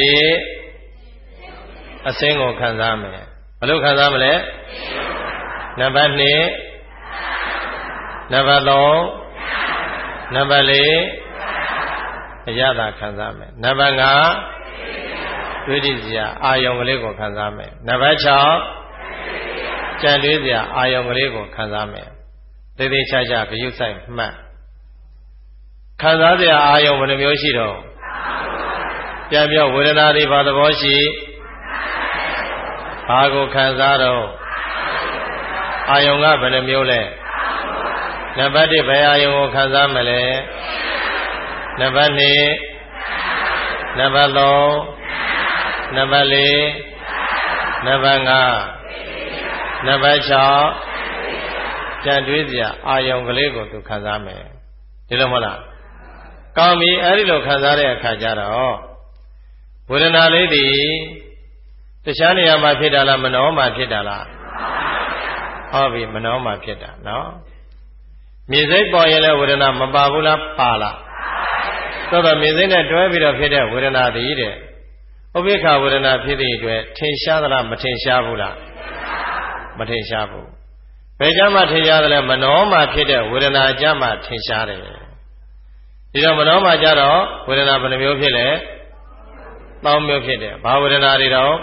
အစင်းကိုခံစားမယ်ဘယ်လိုခံစားမလဲနံပါတ်၂နံပါတ်၃နံပါတ်၄အရသာခံစားမယ်နံပါတ်၅ဒွိဋ္ဌိစရာအာယုံကလေးကိုခံစားမယ်နံပါတ်၆ကြံတွေးစရာအာယုံကလေးကိုခံစားမယ်သေသေးချာချာဂရုစိုက်မှတ်ခံစားစရာအာယုံဘယ်နှမျိုးရှိတော့ပြန်ပြောဝေဒနာတွေဘာသဘောရှိဘာကိုခံစားတော့အာယုံကဘယ်နှမျိုးလဲနံပါတ်တစ်ဘယ်အာယုံကိုခံစားမလဲနံပါတ်နှစ်နံပါတ်သုံးနံပါတ်လေးနံပါတ်ငါးနံပါတ်၆ကြံတွေးစရာအာယုံကလေးကိုသူခံစားမယ်ဒီလိုမဟုတ်လားကောင်းပြီအဲ့ဒီလိုခံစားတဲ့အခါကျတော့ဝေဒနာလေးဒီတခြားနေရာမှာဖြစ်တာလားမနောမှာဖြစ်တာလားဟုတ်ပြီမနောမှာဖြစ်တာနော်မြေစိတ်ပေါ်ရင်လည်းဝေဒနာမပါဘူးလားပါလားသို့တော့မြေစိတ်နဲ့တွဲပြီးတော့ဖြစ်တဲ့ဝေဒနာတည်းတဲ့ဥပိ္ပခဝေဒနာဖြစ်သည့်အတွက်ထင်ရှားသလားမထင်ရှားဘူးလားမထင်ရှားဘူးဘယ်ကြမှာထင်ရှားသလဲမနောမှာဖြစ်တဲ့ဝေဒနာကြမှာထင်ရှားတယ်ဒီတော့မနောမှာကြတော့ဝေဒနာဘယ်နှမျိုးဖြစ်လဲသုံးမျိုးဖြစ်တယ်ဘာဝေဒနာတွေတော့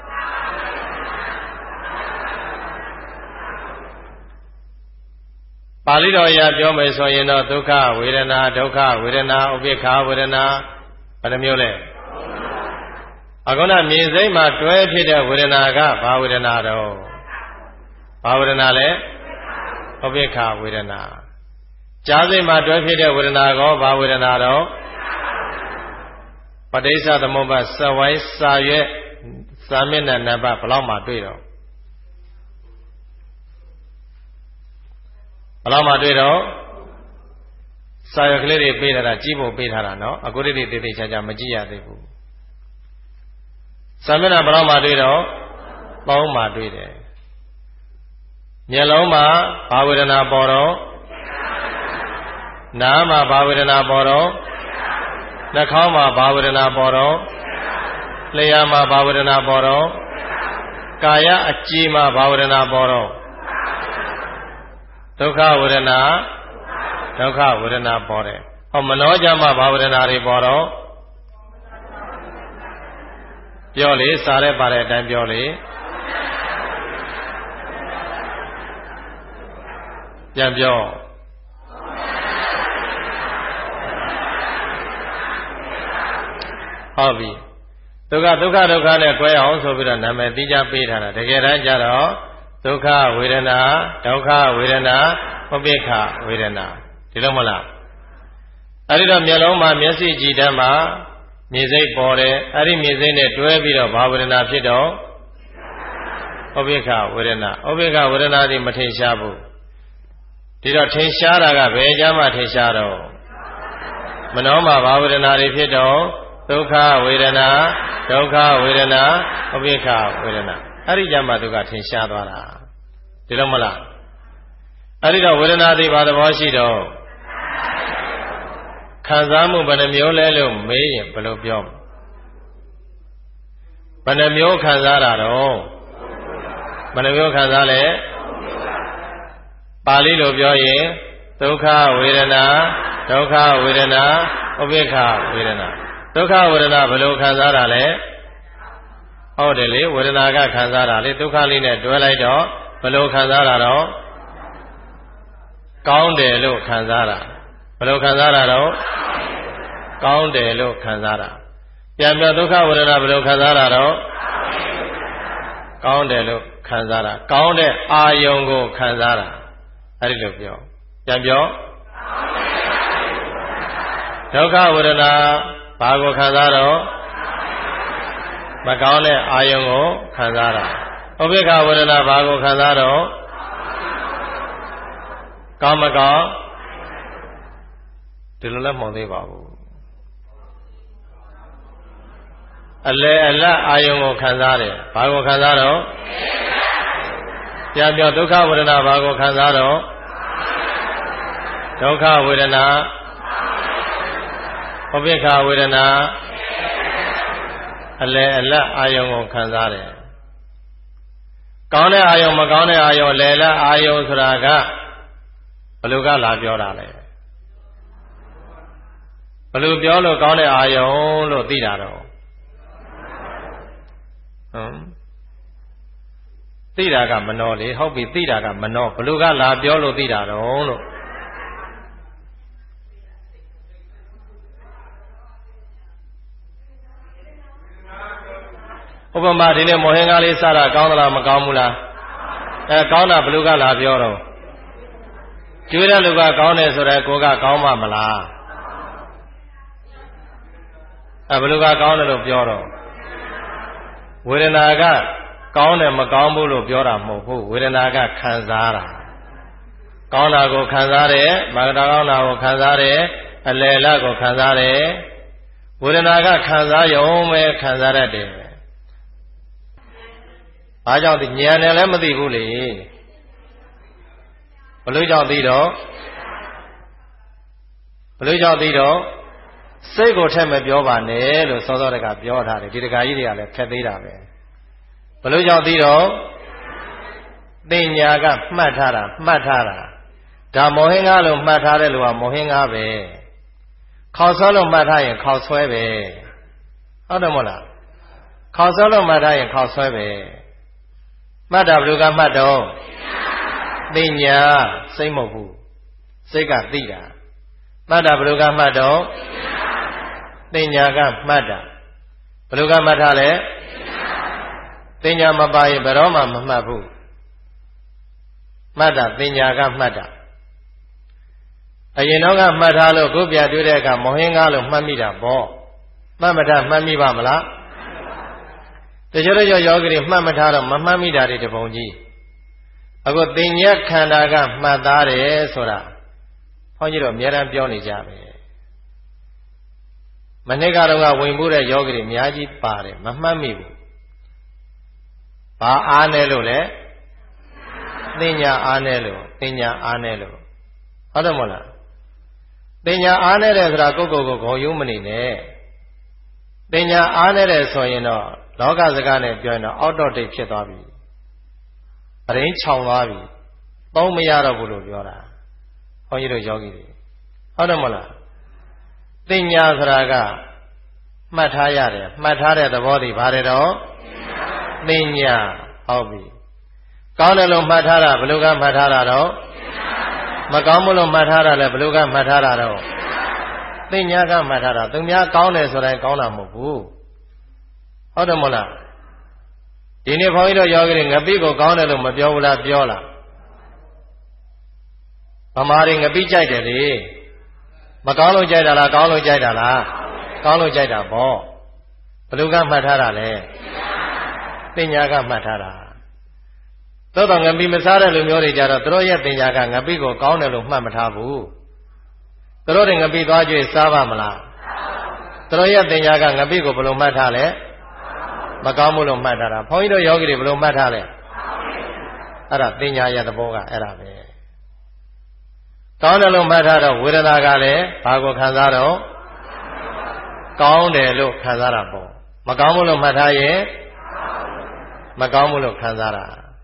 ပါဠိတော်အရပြောမယ်ဆိုရင်တော့ဒုက္ခဝေဒနာဒုက္ခဝေဒနာဥပိ္ပခဝေဒနာဘယ်နှမျိုးလဲအခုနမြင်စိတ်မှာတွဲဖြစ်တဲ့ဝေဒနာကဘာဝေဒနာတော့ဘာဝေဒနာလဲဥပိ္ပခဝေဒနာကြားစိတ်မှာတွဲဖြစ်တဲ့ဝေဒနာကောဘာဝေဒနာတော့ပဋိစ္စသမုပ္ပါစဝိုင်းစာရွက်စာမျက်နှာနံပါတ်ဘယ်လောက်မှတွေ့တော့ဘယ်လောက်မှတွေ့တော့စာရွက်ကလေးတွေပေးထားတာကြည့်ဖို့ပေးထားတာနော်အခုတည်းတည်းသေးချာချာမကြည့်ရသေးဘူးစာမျက်နှာဘယ်လောက်မှတွေ့တော့သုံးမှတွေ့တယ်မျက်လုံးမှာဘာဝေဒနာပေါ်တော့နားမှာဘာဝေဒနာပေါ်တော့နှာခေါင်းမှာဘာဝေဒနာပေါ်တော့လျှာမှာဘာဝေဒနာပေါ်တော့ကာယအကြည်မှာဘာဝေဒနာပေါ်တော့ဒုက္ခဝေဒနာဒုက္ခဝေဒနာပေါ်တယ်ဟောမနောကြမှာဘာဝေဒနာတွေပေါ်တော့ပြောလေစားရဲပါတဲ့အတိုင်းပြောလေပြန်ပြောဟုတ်ပြီဒုက္ခဒုက္ခဒုက္ခနဲ့꿰အောင်ဆိုပြီးတော့နာမည်တိကျပေးထားတာတကယ်တမ်းကျတော့ဒုက္ခဝေဒနာဒုက္ခဝေဒနာဥပိ္ပခဝေဒနာဒီလိုမဟုတ်လားအဲ့ဒီတော့မျက်လုံးမှာမျက်စိကြည့်တဲ့မှာမြေစိတ်ပေါ်တယ်အဲ့ဒီမြေစိတ်နဲ့တွဲပြီးတော့ဘာဝေဒနာဖြစ်တော့ဥပိ္ပခဝေဒနာဥပိ္ပခဝေဒနာဒီမထင်ရှားဘူးဒီတော့ထင်ရှားတာကဘယ်ကြမှာထင်ရှားတော့မနောမှာဘာဝေဒနာတွေဖြစ်တော့ဒုက္ခဝေဒနာဒုက္ခဝေဒနာဥပိ္ပခဝေဒနာအဲ့ဒီကြမှာသူကထင်ရှားသွားတာဒီလိုမလားအဲ့ဒီတော့ဝေဒနာတွေဘာသဘောရှိတော့ခံစားမှုဘယ်နှမျိုးလဲလို့မေးရင်ဘယ်လိုပြောဘယ်နှမျိုးခံစားတာတော့ဘယ်နှမျိုးခံစားလဲပါဠိလိုပြောရင်ဒုက္ခဝေဒနာဒုက္ခဝေဒနာဥပိ္ပခဝေဒနာဒုက္ခဝေဒနာဘယ်လိုခံစားတာလဲဟုတ်တယ်လေဝေဒနာကခံစားတာလေဒုက္ခလေးနဲ့တွဲလိုက်တော့ဘယ်လိုခံစားတာတော့ကောင်းတယ်လို့ခံစားတာဘယ်လိုခံစားတာတော့ကောင်းတယ်လို့ခံစားတာပြန်ပြဒုက္ခဝေဒနာဘယ်လိုခံစားတာတော့ကောင်းတယ်လို့ခံစားတာကောင်းတဲ့အာယုံကိုခံစားတာအဲ့ဒီလိုပြောပြန်ပြောဒုက္ခဝေဒနာဘာကိုခံစားတော့မကောင်းတဲ့အာယုံကိုခံစားတာဥပိ္ပခဝေဒနာဘာကိုခံစားတော့ကောင်းမကောင်းဒီလိုလည်းမဟုတ်သေးပါဘူးအလေအလတ်အာယုံကိုခံစားတယ်ဘာကိုခံစားတော့ပြန်ပြောဒုက္ခဝေဒနာဘာကိုခံစားတော့ဒုက္ခဝေဒနာဥပိ္ပခဝေဒနာအလေအလတ်အာယုံကိုခံစားတယ်ကောင်းတဲ့အာယုံမကောင်းတဲ့အာယုံလေလတ်အာယုံဆိုတာကဘယ်လိုကလာပြောတာလဲဘယ်လိုပြောလို့ကောင်းတဲ့အာယုံလို့သိတာတော့ဟမ်သိတာကမနောလေဟုတ်ပြီသိတာကမနောဘယ်လိုကလာပြောလို့သိတာတော့လို့ဥဥပမာဒီနေ့မောဟင်္ဂလေးစတာကောင်းသလားမကောင်းဘူးလားအဲကောင်းတာဘယ်လိုကလာပြောတော့ကျွေးတဲ့လူကကောင်းတယ်ဆိုတော့ကိုကကောင်းမှမလားအဲဘယ်လိုကကောင်းတယ်လို့ပြောတော့ဝေဒနာကကောင်းတယ်မကောင်းဘူးလို့ပြောတာမဟုတ်ဘူးဝေဒနာကခံစားတာကောင်းတာကိုခံစားတယ်မာဂတာကောင်းတာကိုခံစားတယ်အလယ်လကိုခံစားတယ်ဝေဒနာကခံစားရုံပဲခံစားတတ်တယ်ဘာကြောင့်ဒီဉာဏ်နဲ့လည်းမသိဘူးလေဘလို့ကြောင့်သိတော့ဘလို့ကြောင့်သိတော့စိတ်ကိုထက်မပြောပါနဲ့လို့စောစောတကပြောထားတယ်ဒီတကကြီးတွေကလည်းခက်သေးတာပဲဘလို့ကြောင့်သိတော့သိညာကမှတ်ထားတာမှတ်ထားတာဒါမောဟင်္ဂလို့မှတ်ထားတဲ့လူကမောဟင်္ဂပဲခေါက်ဆွဲလို့မှတ်ထားရင်ခေါက်ဆွဲပဲဟုတ်တယ်မို့လားခေါက်ဆွဲလို့မှတ်ထားရင်ခေါက်ဆွဲပဲမှတ်တာဘယ်လိုကမှတ်တော့သိညာစိတ်မဟုတ်ဘူးစိတ်ကသိတာမှတ်တာဘယ်လိုကမှတ်တော့သိညာကမှတ်တာဘယ်လိုကမှတ်ထားလဲသိညာမပါရင်ဘယ်တော့မှမမှတ်ဘူးမှတ်တာသိညာကမှတ်တာအရင်တော့ကမှတ်ထားလို့ကိုယ်ပြတွေ့တဲ့အခါမောဟင်္ဂလို့မှတ်မိတာပေါ့မှတ်မထားမှတ်မိပါမလားတချို့တချို့ယောဂီတွေမှတ်မထားတော့မမှတ်မိတာတွေတပုံကြီးအခုသိညာခန္ဓာကမှတ်သားတယ်ဆိုတာဘုန်းကြီးတို့အများအားပြောနေကြပဲမနေ့ကတော့ဝင်မှုတဲ့ယောဂီတွေအများကြီးပါတယ်မမှတ်မိဘူးဘာအားနဲ့လို့လဲသိညာအားနဲ့လို့သိညာအားနဲ့လို့ဟုတ်တယ်မဟုတ်လားသိညာအားနဲ့တယ်ဆိုတာကိုယ့်ကိုယ်ကိုဂုံယူမနေနဲ့သိညာအားနဲ့တယ်ဆိုရင်တော့လောကစကားနဲ့ပြောရင်တော့အောက်တော့တိတ်ဖြစ်သွားပြီပရင်းချောင်သွားပြီသုံးမရတော့ဘူးလို့ပြောတာဘုန်းကြီးတို့ယောဂီတွေဟုတ်တယ်မဟုတ်လားသိညာဆိုတာကမှတ်ထားရတယ်မှတ်ထားတဲ့သဘောတည်းဘာတွေတော့သိညာဟုတ်ပြီကောင်းတယ်လို့မှတ်ထားတာဘယ်လိုကမှတ်ထားတာတော့မကောင်းဘူးလို့မှတ်ထားတာလဲဘယ်လိုကမှတ်ထားတာတော့သိညာကမှတ်ထားတာသူများကောင်းတယ်ဆိုတိုင်းကောင်းတာမဟုတ်ဘူးဟုတ်တယ်မဟုတ်လားဒီနေ့ဘုန်းကြီးတို့ယောဂီတွေငပိကိုကောင်းတယ်လို့မပြောဘူးလားပြောလားဗမာတွေငပိကြိုက်တယ်လေမကောင်းလို့ကြိုက်တာလားကောင်းလို့ကြိုက်တာလားကောင်းလို့ကြိုက်တာပေါ့ဘယ်လိုကမှတ်ထားတာလဲသိညာကမှတ်ထားတာသို့တော့ငပိမစားတဲ့လူမျိုးတွေကြတော့သူတို့ရဲ့သိညာကငပိကိုကောင်းတယ်လို့မှတ်မထားဘူးသူတို့တွေငပိသွားကြွေစားပါမလားသူတို့ရဲ့သိညာကငပိကိုဘယ်လိုမှတ်ထားလဲမကောင်းဘူးလို့မှတ်ထားတာဘုန်းကြီးတို့ယောဂီတွေဘယ်လိုမှတ်ထားလဲအဲ့ဒါသိညာရဲ့သဘောကအဲ့ဒါပဲကောင်းတယ်လို့မှတ်ထားတော့ဝေဒနာကလည်းဘာကိုခံစားတော့ကောင်းတယ်လို့ခံစားတာပေါ့မကောင်းဘူးလို့မှတ်ထားရင်မကောင်းဘူးလို့ခံစားတာ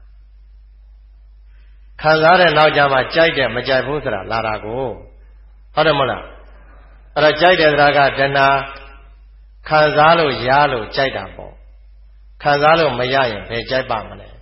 ခံစားတဲ့နောက်ကျမှကြိုက်တယ်မကြိုက်ဘူးဆိုတာလာတာကိုဟုတ်တယ်မဟုတ်လားအဲ့တော့ကြိုက်တယ်ဆိုတာကတဏှာခံစားလို့ရလို့ကြိုက်တာပေါ့ခံစားလို့မရရင်ဘယ်ကြိုက်ပါမလဲ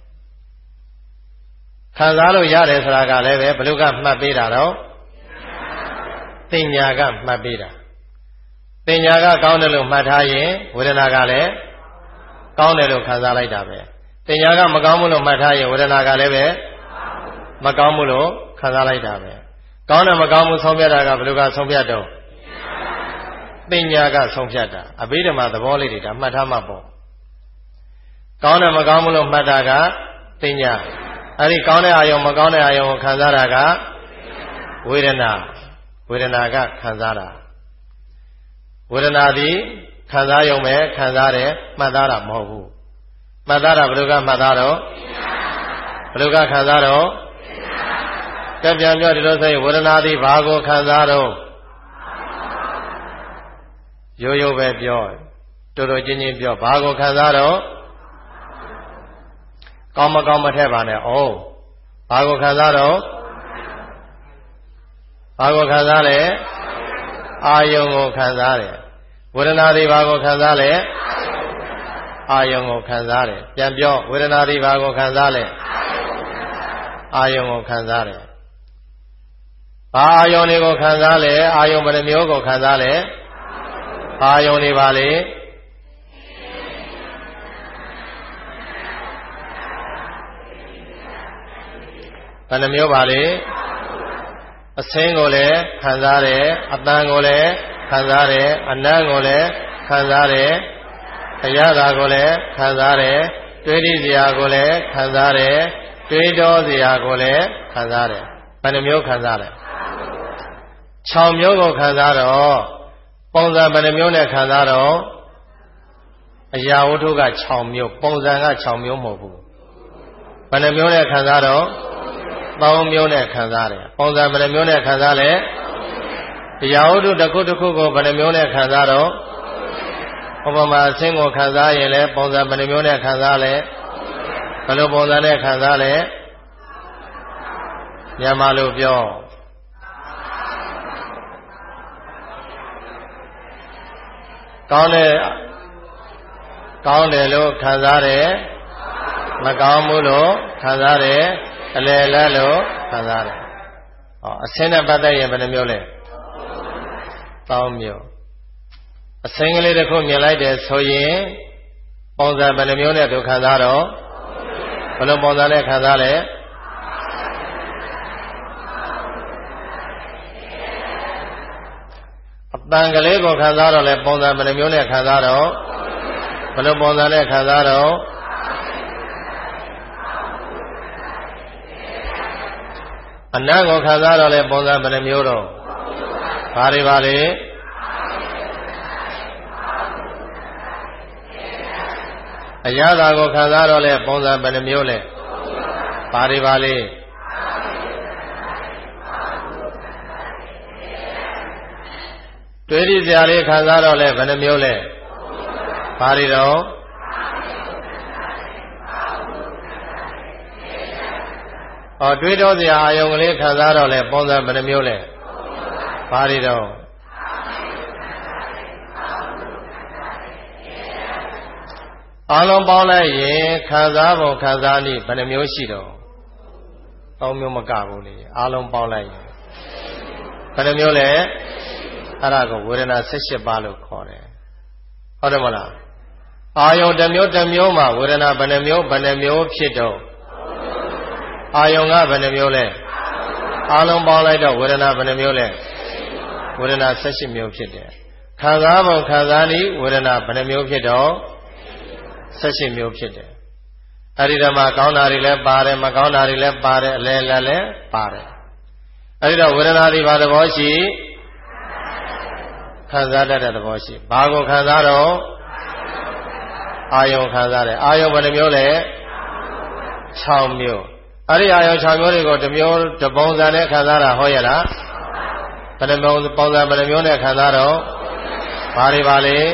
ခံစားလို့ရတယ်ဆိုတာကလည်းပဲဘယ်လိုကမှတ်ပေးတာတော့သိညာကမှတ်ပေးတာသိညာကကောင်းတယ်လို့မှတ်ထားရင်ဝေဒနာကလည်းကောင်းတယ်လို့ခံစားလိုက်တာပဲသိညာကမကောင်းဘူးလို့မှတ်ထားရင်ဝေဒနာကလည်းပဲမကောင်းဘူးလို့ခံစားလိုက်တာပဲကောင်းတယ်မကောင်းဘူးဆုံးဖြတ်တာကဘယ်လိုကဆုံးဖြတ်တော့သိညာကဆုံးဖြတ်တာအဘိဓမ္မာသဘောလေးတွေဒါမှတ်ထားမှပေါ့ကောင်းတယ်မကောင်းဘူးလို့မှတ်တာကသိညာအဲဒီကောင်းတဲ့အာယုံမကောင်းတဲ့အာယုံကိုခံစားတာကဝေဒနာဝေဒနာကခံစားတာဝေဒနာသည်ခံစားရုံပဲခံစားတယ်မှတ်သားတာမဟုတ်ဘူးမှတ်သားတာဘယ်လိုကမှတ်သားတော့ဘယ်လိုကခံစားတော့ကြပြန်ပြောဒီလိုဆိုရင်ဝေဒနာသည်ဘာကိုခံစားတော့ရိုးရိုးပဲပြောတော်တော်ချင်းချင်းပြောဘာကိုခံစားတော့ကောင်းမကောင်းမထက်ပါနဲ့ဩဘာကိုခံစားတော့ဘာကိုခံစားလဲအာယုံကိုခံစားတယ်ဝေဒနာတွေဘာကိုခံစားလဲအာယုံကိုခံစားတယ်ပြန်ပြောဝေဒနာတွေဘာကိုခံစားလဲအာယုံကိုခံစားတယ်ဘာအာယုံတွေကိုခံစားလဲအာယုံဘယ်နှမျိုးကိုခံစားလဲဘာအာယုံတွေပါလေဟယ်နှမျိုးပါလေအစင်းကိုလည်းခံစားတယ်အတန်ကိုလည်းခံစားတယ်အနံ့ကိုလည်းခံစားတယ်အရသာကိုလည်းခံစားတယ်တွေးတိစရာကိုလည်းခံစားတယ်တွေးတောစရာကိုလည်းခံစားတယ်ဘယ်နှမျိုးခံစားလဲ၆မျိုးကိုခံစားတော့ပုံစံဘယ်နှမျိုးနဲ့ခံစားတော့အရာဝတ္ထုက၆မျိုးပုံစံက၆မျိုးမဟုတ်ဘူးဘယ်နှမျိုးနဲ့ခံစားတော့သုံးမျိုးနဲ့ခံစားတယ်ပုံစံဘယ်နှမျိုးနဲ့ခံစားလဲအရာဝတ္ထုတစ်ခုတစ်ခုကိုဘယ်နှမျိုးနဲ့ခံစားတော့ဥပမာအဆင်းကိုခံစားရင်လည်းပုံစံဘယ်နှမျိုးနဲ့ခံစားလဲဘယ်လိုပုံစံနဲ့ခံစားလဲမြန်မာလိုပြောကောင်းတယ်ကောင်းတယ်လို့ခံစားတယ်မကောင်းဘူးလို့ခံစားတယ်အလယ်လတ်လို့ခံစားတယ်ဟောအဆင်းနဲ့ပတ်သက်ရင်ဘယ်နှမျိုးလဲသုံးမျိုးအစင်းကလေးတစ်ခုမြင်လိုက်တယ်ဆိုရင်ပုံစံဘယ်နှမျိုးနဲ့သူခံစားတော့ဘယ်လိုပုံစံနဲ့ခံစားလဲအတန်ကလေးကိုခံစားတော့လဲပုံစံဘယ်နှမျိုးနဲ့ခံစားတော့ဘယ်လိုပုံစံနဲ့ခံစားတော့အနံ့ကိုခံစားတော့လဲပုံစံဘယ်နှမျိုးတော့ဘာတွေပါလဲအရသာကိုခံစားတော့လဲပုံစံဘယ်နှမျိုးလဲဘာတွေပါလဲတွေးရစရာလေးခံစားတော့လဲဘယ်နှမျိုးလဲဘာတွေတော့ဟောတွေးတော့စရာအာယုံကလေးခံစားတော့လဲပုံစံဘယ်နှမျိုးလဲဘာတွေတော့အလုံးပေါင်းလိုက်ရင်ခံစားပုံခံစားနည်းဘယ်နှမျိုးရှိတော့သုံးမျိုးမကဘူးလေအလုံးပေါင်းလိုက်ရင်ဘယ်နှမျိုးလဲအဲ့ဒါကိုဝေဒနာ၁၈ပါးလို့ခေါ်တယ်ဟုတ်တယ်မလားအာယုံတစ်မျိုးတစ်မျိုးမှာဝေဒနာဘယ်နှမျိုးဘယ်နှမျိုးဖြစ်တော့အာယုံကဘယ်နှမျိုးလဲအလုံးပေါင်းလိုက်တော့ဝေဒနာဘယ်နှမျိုးလဲဝေဒနာ၁၈မျိုးဖြစ်တယ်ခံစားပုံခံစားနည်းဝေဒနာဘယ်နှမျိုးဖြစ်တော့၁၈မျိုးဖြစ်တယ်အဲ့ဒီတော့မှကောင်းတာတွေလည်းပါတယ်မကောင်းတာတွေလည်းပါတယ်အလဲလဲလည်းပါတယ်အဲ့ဒီတော့ဝေဒနာတွေဘာသဘောရှိခံစားတတ်တဲ့သဘောရှိဘာကိုခံစားတော့အာယုံခံစားတယ်အာယုံဘယ်နှမျိုးလဲ၆မျိုးအဲ့ဒီအာယုံ၆မျိုးတွေကိုတစ်မျိုးတစ်ပုံစံနဲ့ခံစားတာဟောရလားဘယ်နှမျိုးပုံစံဘယ်နှမျိုးနဲ့ခံစားတော့ဘာတွေပါလဲ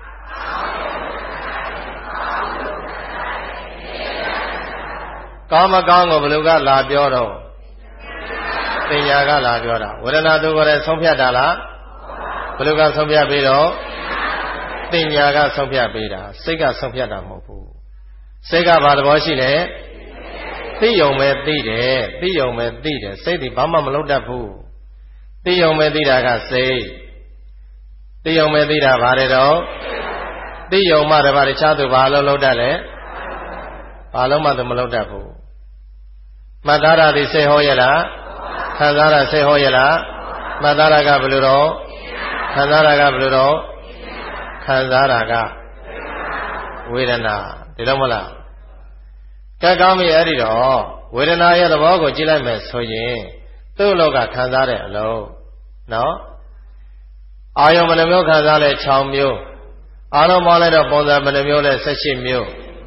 ကောင်းမကောင်းကိုဘယ်လိုကလာပြောတော့ပညာကလာပြောတာဝေဒနာသူကိုယ်လည်းဆုံးဖြတ်တာလားဘယ်လိုကဆုံးဖြတ်ပြီးတော့ပညာကဆုံးဖြတ်ပေးတာစိတ်ကဆုံးဖြတ်တာမဟုတ်ဘူးစိတ်ကဘာသဘောရှိလဲသိယုံပဲသိတယ်သိယုံပဲသိတယ်စိတ်ဒီဘာမှမလုပ်တတ်ဘူးသိယုံပဲသိတာကစိတ်သိယုံပဲသိတာဘာတွေတော့သိယုံမှတပါးတခြားသူဘာလို့လုပ်တတ်လဲဘာလို့မှသူမလုပ်တတ်ဘူးမှတ်သားတာဒီစိတ်ဟောရလားခံစားတာစိတ်ဟောရလားမှတ်သားတာကဘယ်လိုတော့ခံစားတာကဘယ်လိုတော့ခံစားတာကဝေဒနာဒီလိုမလားကဲကောင်းပြီအဲ့ဒီတော့ဝေဒနာရဲ့သဘောကိုကြည့်လိုက်မယ်ဆိုရင်သူ့လောကခံစားတဲ့အလုံးနော်အာယုံဘယ်နှမျိုးခံစားလဲ၆မျိုးအားလုံးပေါင်းလိုက်တော့ပုံစံဘယ်နှမျိုးလဲ၁၈မျိုး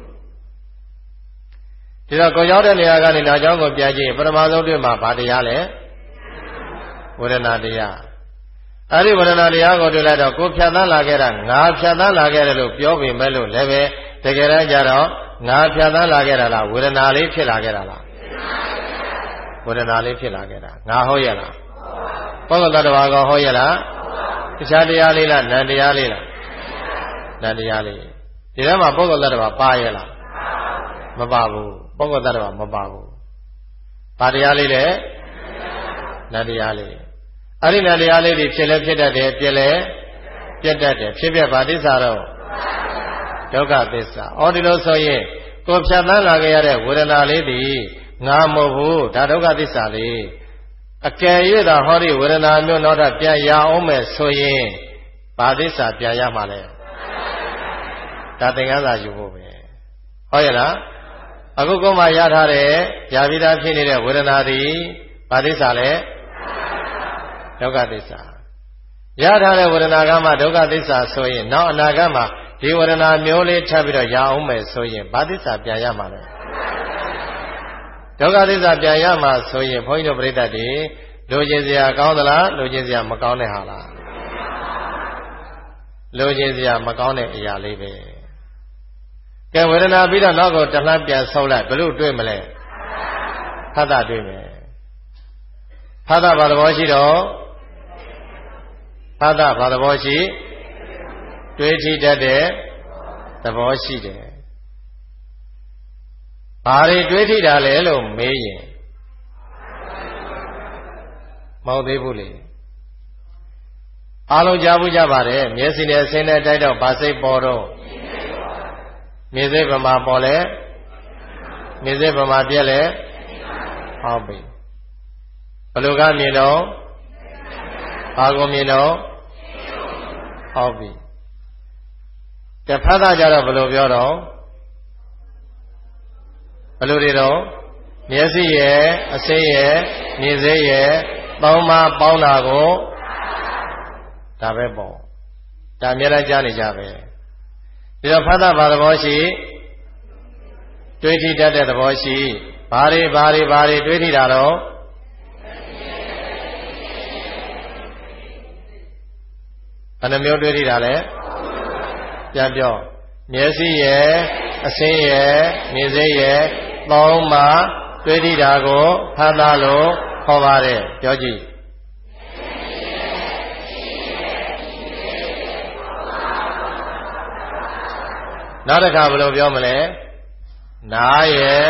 ဒီတော့ကိုရောက်တဲ့နေရာကနေနောက်ကျောင်းကိုပြန်ကြည့်ပထမဆုံးတွေ့မှာဗာတရားလဲဝေဒနာတရားအဲ့ဒီဝေဒနာတရားကိုတွေ့လိုက်တော့ကိုဖြတ်သန်းလာခဲ့တာငါဖြတ်သန်းလာခဲ့တယ်လို့ပြောပေမဲ့လို့လည်းပဲတကယ်တမ်းကျတော့ငါဖြတ်သန်းလာခဲ့တာလားဝေဒနာလေးဖြစ်လာခဲ့တာလားဝေဒနာလေးဖြစ်လာခဲ့တာငါဟုတ်ရဲ့လားပုဂ္ဂိုလ်တ attva ကဟုတ်ရဲ့လားတခြားတရားလေးလားနံတရားလေးလားနံတရားလေးဒီထဲမှာပုဂ္ဂိုလ်တ attva ပါရဲ့လားမပါဘူးပုဂ္ဂိုလ်တ attva မပါဘူးပါတရားလေးလေနံတရားလေးအဲ့ဒီနံတရားလေးတွေဖြစ်လဲဖြစ်တတ်တယ်ပြက်လဲပြက်တတ်တယ်ဖြစ်ပြပါသစ္စာတော့ဒုက္ခသစ္စာဩဒီလိုဆိုရင်ကိုဖြတ်သန်းလာခဲ့ရတဲ့ဝေဒနာလေးဒီငါမဟုတ်ဘူးဒါဒုက္ခသစ္စာလေအကယ်၍သာဟောဒီဝေဒနာမျိုးနောက်ထပ်ပြန်ရအောင်မယ်ဆိုရင်ဘာသစ္စာပြန်ရမှာလဲဒါသင်္ကန်းစာယူဖို့ပဲဟုတ်ရဲ့လားအခုကမှရထားတဲ့ຢာပိတာဖြစ်နေတဲ့ဝေဒနာသည်ဘာသစ္စာလဲဒုက္ခသစ္စာရထားတဲ့ဝေဒနာကမှဒုက္ခသစ္စာဆိုရင်နောက်အနာဂတ်မှာဒီဝေဒနာမျိုးလေးထပ်ပြီးတော့ရအောင်မယ်ဆိုရင်ဘာသစ္စာပြန်ရမှာလဲဒုက္ခသစ္စာပြန်ရမှာဆိုရင်ဘုန်းကြီးတို့ပြိဿတ်တွေလိုချင်စရာကောင်းသလားလိုချင်စရာမကောင်းတဲ့ဟာလားလိုချင်စရာမကောင်းတဲ့အရာလေးပဲကဲဝေဒနာပြီးတော့နောက်ကိုတလှမ်းပြန်ဆုပ်လိုက်ဘယ်လိုတွေ့မလဲဖတ်တာတွေ့မယ်ဖတ်တာဘာသဘောရှိတော့ဖတ်တာဘာသဘောရှိတွေးထိတတ်တဲ့သဘောရှိတယ်ဘာတွေတွေးထိတာလဲလို့မေးရင်မဟုတ်သေးဘူးလေအားလုံးကြားဘူးကြပါတယ်မျက်စိနဲ့ဆင်းနဲ့တိုက်တော့ဗာစိတ်ပေါ်တော့မြင်စိတ်ဗမာပေါ်လဲမြင်စိတ်ဗမာပြက်လဲဟုတ်ပြီဘယ်လိုကမြင်တော့ဘာကိုမြင်တော့ဟုတ်ပြီတဖတ်တာကြတော့ဘယ်လိုပြောတော့ဘယ်လိုတွေတော့မျက်စိရဲ့အစိမ်းရဲ့မြင်စိတ်ရဲ့သုံးပါးပေါင်းတာကိုဒါပဲပေါ့ဒါအများကြီးကြားနေကြပဲဒီတော့ဖတ်တာဘာသဘောရှိတွေးထိတတ်တဲ့သဘောရှိဘာတွေဘာတွေဘာတွေတွေးထိတာတော့ဘယ်နှမျိုးတွေးထိတာလဲပြန်ပြောမျက်စိရဲ့အစင်းရဲ့မြင်စိတ်ရဲ့သုံးပါးတွေးထိတာကိုဖတ်တာလို့ခေါ်ပါတယ်ပြောကြည့်နောက်တစ်ခါဘယ်လိုပြောမလဲနားရဲ့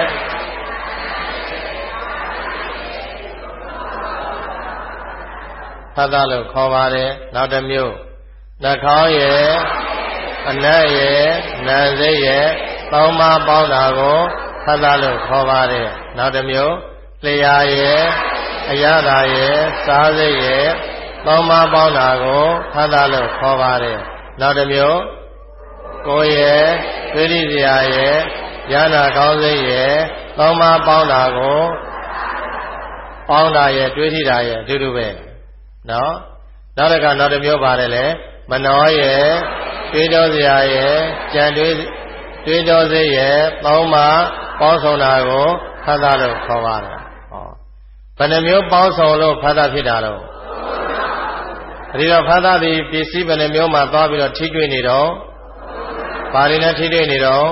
ဖတ်တာလို့ခေါ်ပါတယ်နောက်တစ်မျိုးနှာခေါင်းရဲ့အနက်ရဲ့နားစိတ်ရဲ့သုံးပါးပေါင်းတာကိုဖတ်တာလို့ခေါ်ပါတယ်နောက်တစ်မျိုးလျှာရဲ့အရသာရဲ့စားစိတ်ရဲ့သုံးပါးပေါင်းတာကိုဖတ်တာလို့ခေါ်ပါတယ်နောက်တစ်မျိုးကိုယ်ရဲ့သတိစရာရဲ့ဉာဏ်ကောင်းစိတ်ရဲ့သုံးပါးပေါင်းတာကိုပေါင်းတာရဲ့တွေးထိတာရဲ့အတူတူပဲနော်နောက်တစ်ခါနောက်တစ်မျိုးပါတယ်လေမနောရဲ့တွေးတောစရာရဲ့ကြံတွေးတွေးတောစိတ်ရဲ့သုံးပါးပေါင်းဆောင်တာကိုဖတ်တာလို့ခေါ်ပါတယ်ဟောဘယ်နှမျိုးပေါင်းဆောင်လို့ဖတ်တာဖြစ်တာတော့ဒီတော့ဖတ်တာဒီပစ္စည်းဘယ်နှမျိုးမှသွားပြီးတော့ထိတွေ့နေတော့ဘာတွေနဲ့ထိတွေ့နေတော့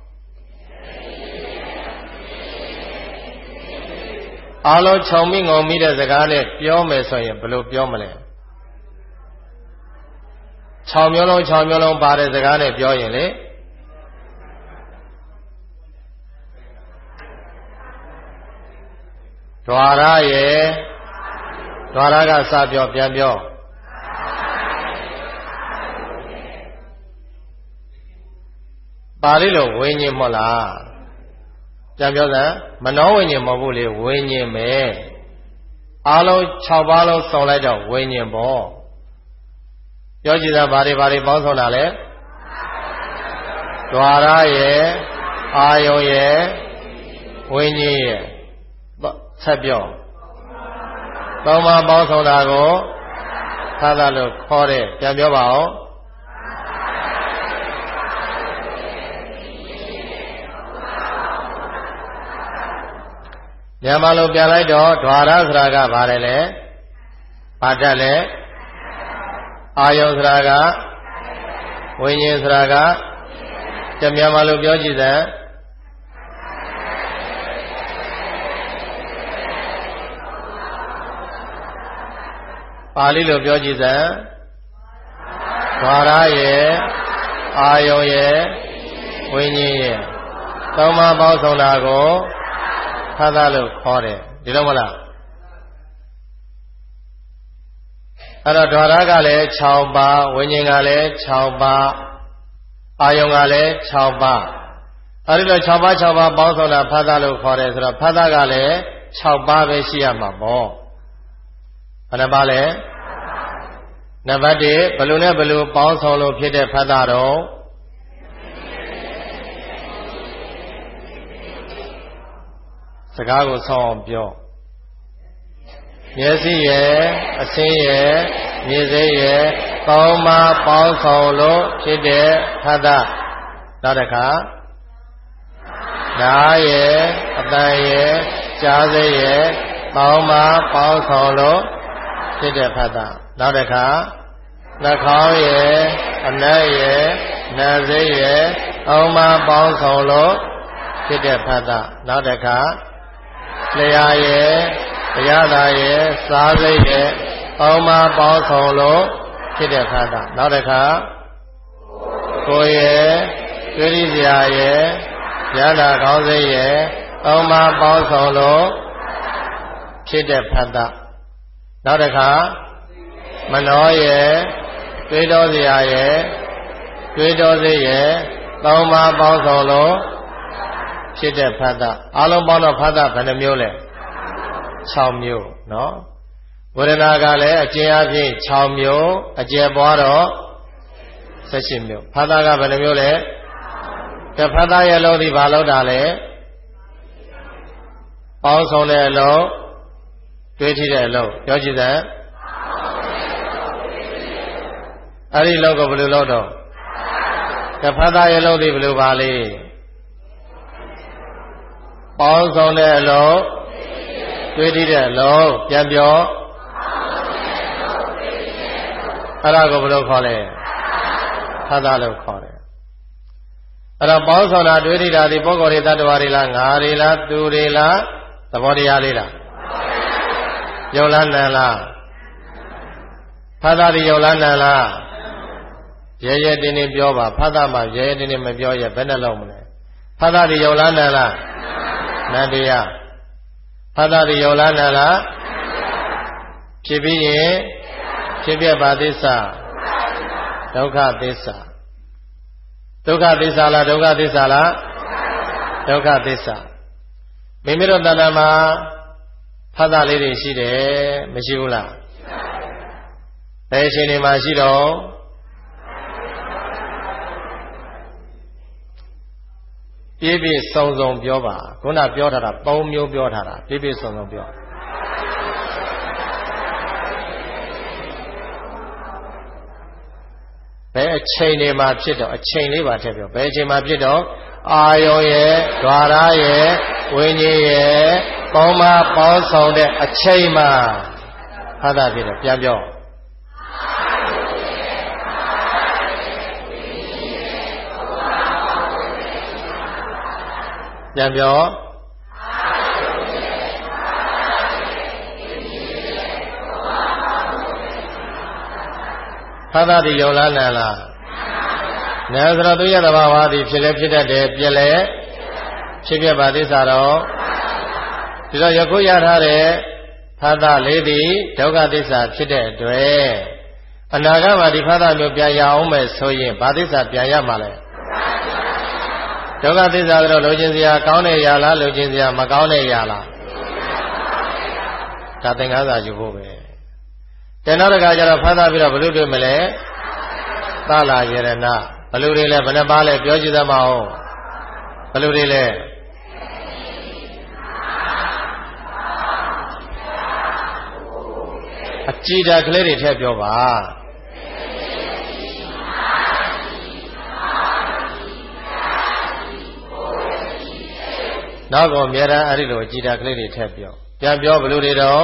အားလုံးခြုံမိငုံမိတဲ့စကားနဲ့ပြောမယ်ဆိုရင်ဘယ်လိုပြောမလဲခြောက်မျိုးလုံးခြောက်မျိုးလုံးပါတဲ့စကားနဲ့ပြောရင်လေဒွါရရဲ့ဒွါရကစပြောပြန်ပြောပါဠိလိုဝိညာဉ်မဟုတ်လားပြန်ပြောစမ်းမနောဝိညာဉ်မဟုတ်ဘူးလေဝိညာဉ်ပဲအားလုံး၆ပါးလုံးစုံလိုက်တော့ဝိညာဉ်ပေါ့ပြောကြည့်တာဘာတွေဘာတွေပေါင်းစုံတာလဲဒွါရရဲ့အာယုံရဲ့ဝိညာဉ်ရဲ့ဆက်ပြောသုံးပါးပေါင်းစုံတာကိုဖတ်တာလို့ခေါ်တဲ့ပြန်ပြောပါဦးမြန်မာလိုပြန်လိုက်တော့ဓွာရဆိုတာကဘာလဲလဲဘာတတ်လဲအာယုံဆိုတာကဝိညာဉ်ဆိုတာကကြမြန်မာလိုပြောကြည့်စမ်းပါဠိလိုပြောကြည့်စမ်းဓွာရရဲ့အာယုံရဲ့ဝိညာဉ်ရဲ့သုံးပါးပေါင်းစုံတာကိုဖတ်တာလို့ခေါ်တယ်ဒီလိုမလားအဲ့တော့ဓွာရကလည်း၆ပါးဝိညာဉ်ကလည်း၆ပါးအာယုံကလည်း၆ပါးအဲဒီလို၆ပါး၆ပါးပေါင်းစုံတာဖတ်တာလို့ခေါ်တယ်ဆိုတော့ဖတ်တာကလည်း၆ပါးပဲရှိရမှာပေါ့ဘယ်နှပါးလဲနံပါတ်၁ဘယ်လိုနဲ့ဘယ်လိုပေါင်းစုံလို့ဖြစ်တဲ့ဖတ်တာတော့စကားကိုဆောင်းအောင်ပြောမျက်စိရဲ့အဆင်းရဲ့မြင်စိရဲ့သုံးပါးပေါင်းစုံလို့ဖြစ်တဲ့ဖတ်တာနောက်တစ်ခါနားရဲ့အတန်ရဲ့ကြားစိရဲ့သုံးပါးပေါင်းစုံလို့ဖြစ်တဲ့ဖတ်တာနောက်တစ်ခါနှာခေါင်းရဲ့အနက်ရဲ့နားစိရဲ့သုံးပါးပေါင်းစုံလို့ဖြစ်တဲ့ဖတ်တာနောက်တစ်ခါလျှာရဲ့တရားသာရဲ့စားစိတ်ရဲ့သုံးပါးပေါင်းစုံလို့ဖြစ်တဲ့ဖတ်တာနောက်တစ်ခါကိုယ်ရဲ့တွေ့ရစရာရဲ့ရတာကောင်းစိတ်ရဲ့သုံးပါးပေါင်းစုံလို့ဖြစ်တဲ့ဖတ်တာနောက်တစ်ခါမနောရဲ့တွေးတောစရာရဲ့တွေးတောစိတ်ရဲ့သုံးပါးပေါင်းစုံလို့ဖြစ်တဲ့ဖတ်တာအလုံးပေါင်းတော့ဖတ်တာဘယ်နှမျိုးလဲ၆မျိုးနော်ဝေဒနာကလည်းအကျဉ်းအဖြစ်၆မျိုးအကျယ်ပွားတော့၁၈မျိုးဖတ်တာကဘယ်နှမျိုးလဲကဖတ်တာရဲ့လုံးဒီဘာလို့တာလဲပေါင်းစုံတဲ့အလုံးတွေးထိတဲ့အလုံးပြောကြည့်စမ်းအဲ့ဒီလုံးကိုဘယ်လိုလုပ်တော့ကဖတ်တာရဲ့လုံးဒီဘယ်လိုပါလဲပေါင်းစုံတဲ့အလုံးတွေးထိတဲ့အလုံးပြန်ပြောအဲ့ဒါကိုဘယ်လိုခေါ်လဲဖတ်တာလို့ခေါ်တယ်အဲ့တော့ပေါင်းစုံတာတွေးထိတာဒီပုဂ္ဂိုလ်တွေတ attva တွေလားငါတွေလားသူတွေလားသဘောတရားလေးလားယုံလားနံလားဖတ်တာဒီယုံလားနံလားရဲရဲတင်းတင်းပြောပါဖတ်တာမှရဲရဲတင်းတင်းမပြောရဘယ်နဲ့လုံးမလဲဖတ်တာဒီယုံလားနံလားနန္တရားဖတ်တာဒီယုံလားနံလားဖြစ်ပြီးရင်ဖြစ်ပြပါသစ္စာဒုက္ခသစ္စာဒုက္ခသစ္စာလားဒုက္ခသစ္စာလားဒုက္ခသစ္စာမိမိတို့တဏ္ဍာမှာဖတ်တာလေးတွေရှိတယ်မရှိဘူးလားဘယ်အချိန်တွေမှာရှိတော့ပြည့်ပြည့်စုံစုံပြောပါခုနပြောထားတာ၃မျိုးပြောထားတာပြည့်ပြည့်စုံစုံပြောဘယ်အချိန်တွေမှာဖြစ်တော့အချိန်လေးပါထည့်ပြောဘယ်အချိန်မှာဖြစ်တော့အာယောရဲ့ဓာရရဲ့ဝိညာဉ်ရဲ့ပေါင်းမပေါင်းဆောင်တဲ့အချိန်မှာဖတ်တာဖြစ်တယ်ပြန်ပြောပြန်ပြောဖတ်တာဒီယုံလားနံလားနံဆိုတော့သူရသဘာဝသည်ဖြစ်လဲဖြစ်တတ်တယ်ပြက်လဲဖြစ်ပြပါသစ္စာတော့ဒီတော့ယခုရထားတဲ့ဖတ်တာလေးသည်ဒုက္ခသစ္စာဖြစ်တဲ့အတွက်အနာဂတ်မှာဒီဖတ်တာမျိုးပြန်ရအောင်မယ်ဆိုရင်ဘာသစ္စာပြန်ရမှာလဲဒုက္ခသစ္စာဆိုတော့လိုချင်စရာကောင်းတဲ့ຢာလားလိုချင်စရာမကောင်းတဲ့ຢာလားဒါသင်္ကန်းစာယူဖို့ပဲတနောက်တစ်ခါကျတော့ဖတ်တာပြီးတော့ဘယ်လိုတွေ့မလဲသလာယရဏဘယ်လိုတွေလဲဘယ်နှပါလဲပြောကြည့်သမောင်းဘယ်လိုတွေလဲအကြည်ဓာတ်ကလေးတွေထည့်ပြောပါနောက်ကောအများအားအဲ့ဒီလိုအကြည်ဓာတ်ကလေးတွေထည့်ပြောပြန်ပြောဘယ်လိုတွေတော့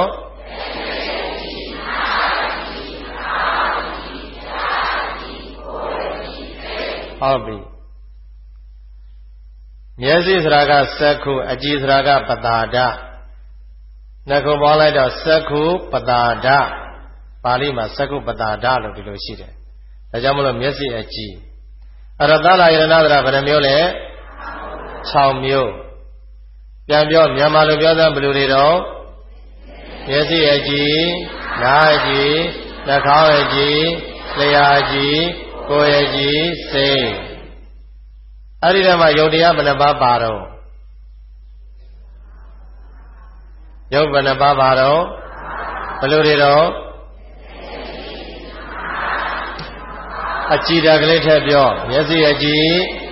ဟုတ်ပြီမျက်စိဆိုတာကစက္ခုအကြည်ဆိုတာကပတာဒနှစ်ခုပေါင်းလိုက်တော့စက္ခုပတာဒပါဠိမှာစက္ခုပတာဒလို့ဒီလိုရှိတယ်ဒါကြောင့်မလို့မျက်စိအကြည်အဲ့တော့သလာယရဏဆိုတာဘယ်နှမျိုးလဲ၆မျိုးပြန်ပြောမြန်မာလိုပြောသားဘယ်လိုတွေတော့မျက်စိအကြည်နားအကြည်နှာခေါင်းအကြည်လျှာအကြည်ကိုယ်အကြည်စိတ်အဲ့ဒီတည်းမှာယုတ်တရားဘယ်နှပါးပါတော့ယုတ်ဘယ်နှပါးပါတော့ဘယ်လိုတွေတော့အကြည်ဓာတ်ကလေးထည့်ပြောမျက်စိအကြည်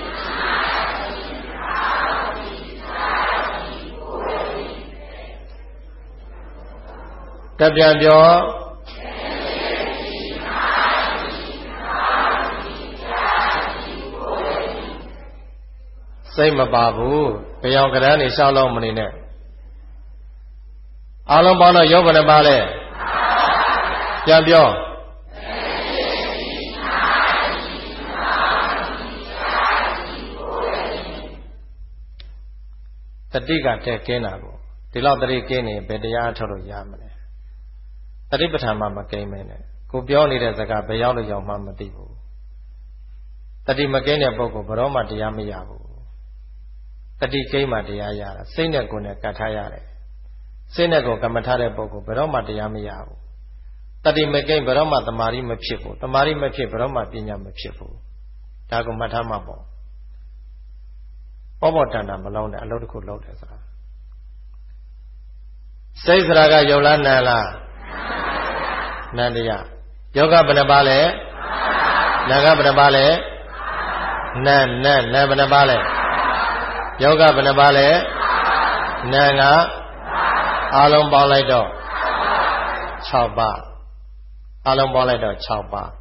ကပြန်ပြောစိတ်မပါဘူးကြောင်ကရမ်းနေရှောက်လို့မနေနဲ့အလုံးပေါင်းတော့ရုပ်ဘယ်နှပါလဲပြန်ပြောတတိကတဲ့ကင်းတာကိုဒီလောက်တတိကင်းနေဘယ်တရားထုတ်လို့ရမလဲတတိပဋ္ဌာန်မှမကိန်းမဲနဲ့ကိုပြောနေတဲ့စကားဘယ်ရောက်လို့ရောက်မှမသိဘူးတတိမကိန်းတဲ့ပုဂ္ဂိုလ်ဘယ်တော့မှတရားမရဘူးတတိကိန်းမှတရားရတာစိတ်နဲ့ကိုယ်နဲ့ကတ်ထားရတယ်စိတ်နဲ့ကိုယ်ကမ္မထားတဲ့ပုဂ္ဂိုလ်ဘယ်တော့မှတရားမရဘူးတတိမကိန်းဘယ်တော့မှတမာရီမဖြစ်ဘူးတမာရီမဖြစ်ဘယ်တော့မှပညာမဖြစ်ဘူးဒါကိုမှတ်ထားမှာပေါ့ပေါ်ပေါ်တန်တာမလုံးနဲ့အလုပ်တစ်ခုလုပ်တယ်ဆိုတာစိတ်ဆိုတာကယုတ်လားနာလားနန္တရားယောဂဘယ်နှပါလဲနာကဘယ်နှပါလဲနတ်နတ်နတ်ဘယ်နှပါလဲယောဂဘယ်နှပါလဲနာကအားလုံးပေါင်းလိုက်တော့၆ပါးအားလုံးပေါင်းလိုက်တော့၆ပါး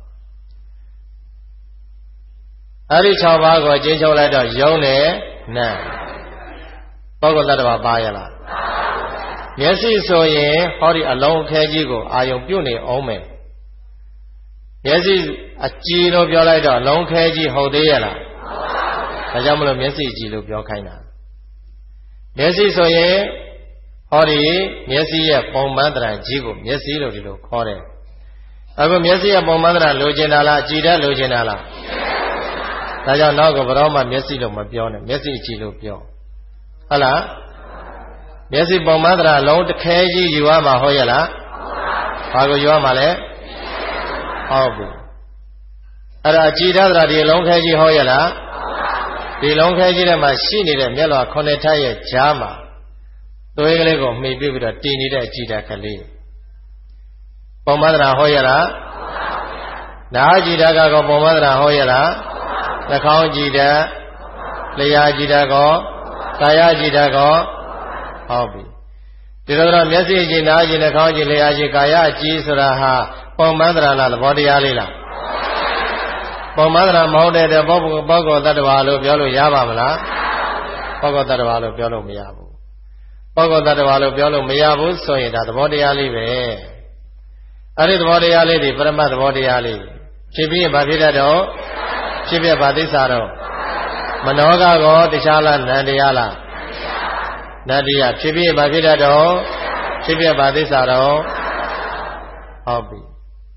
အဲ့ဒီ၆ပါးကိုကျင်းချုပ်လိုက်တော့ယုံနဲ့နတ်ပုဂ္ဂိုလ်တ attva ပါရလားမျက်စိဆိုရင်ဟောဒီအလုံးအခဲကြီးကိုအာယုံပြုတ်နေအောင်မယ်မျက်စိအကြည်လို့ပြောလိုက်တော့လုံးခဲကြီးဟုတ်သေးရဲ့လားဒါကြောင့်မလို့မျက်စိကြည်လို့ပြောခိုင်းတာမျက်စိဆိုရင်ဟောဒီမျက်စိရဲ့ပုံမှန်တရာကြီးကိုမျက်စိလို့ဒီလိုခေါ်တယ်အခုမျက်စိရဲ့ပုံမှန်တရာလိုချင်တာလားကြည်တတ်လိုချင်တာလားဒါကြောင့်နောက်ကဘယ်တော့မှမျက်စိလို့မပြောနဲ့မျက်စိကြည်လို့ပြောဟုတ်လားမျက်စိပုံမှန်တရာလုံးတစ်ခဲကြီးယူရမှာဟုတ်ရဲ့လားဘာကိုယူရမှာလဲဟုတ်ပြီအဲ့ဒါကြည်တတ်တာဒီလုံးခဲကြီးဟုတ်ရဲ့လားဒီလုံးခဲကြီးထဲမှာရှိနေတဲ့မျက်လွှာခုနှစ်ထပ်ရဲ့ကြားမှာသွေးကလေးကိုမှီပြပြီးတော့တည်နေတဲ့အကြည်ဓာတ်ကလေးပုံမှန်တရာဟုတ်ရဲ့လားနားကြည်ဓာတ်ကောပုံမှန်တရာဟုတ်ရဲ့လားနှာခေါင်းကြည်ဓာတ်လျှာကြည်ဓာတ်ကောကာယကြည်ဓာတ်ကောဟုတ်ပြီဒီလိုတော့မျက်စိကြည်နားကြည်နှာခေါင်းကြည်လျှာကြည်ကာယကြည်ဆိုတာဟာပုံမှန်တရာလားသဘောတရားလေးလားပုံမှန်တရာမဟုတ်တဲ့ပုဂ္ဂိုလ်ပုဂ္ဂိုလ်တ attva လို့ပြောလို့ရပါမလားပုဂ္ဂိုလ်တ attva လို့ပြောလို့မရဘူးပုဂ္ဂိုလ်တ attva လို့ပြောလို့မရဘူးဆိုရင်ဒါသဘောတရားလေးပဲအဲ့ဒီသဘောတရားလေးတွေပရမတ်သဘောတရားလေးဖြစ်ပြီးဘာဖြစ်တတ်တော့ဖြစ်ပြဘာသိစ္စာတော့မနောကကောတခြားလားနန္တရားလားနန္တရားဖြစ်ပြီးဘာဖြစ်တတ်တော့ဖြစ်ပြဘာသိစ္စာတော့ဟုတ်ပြီ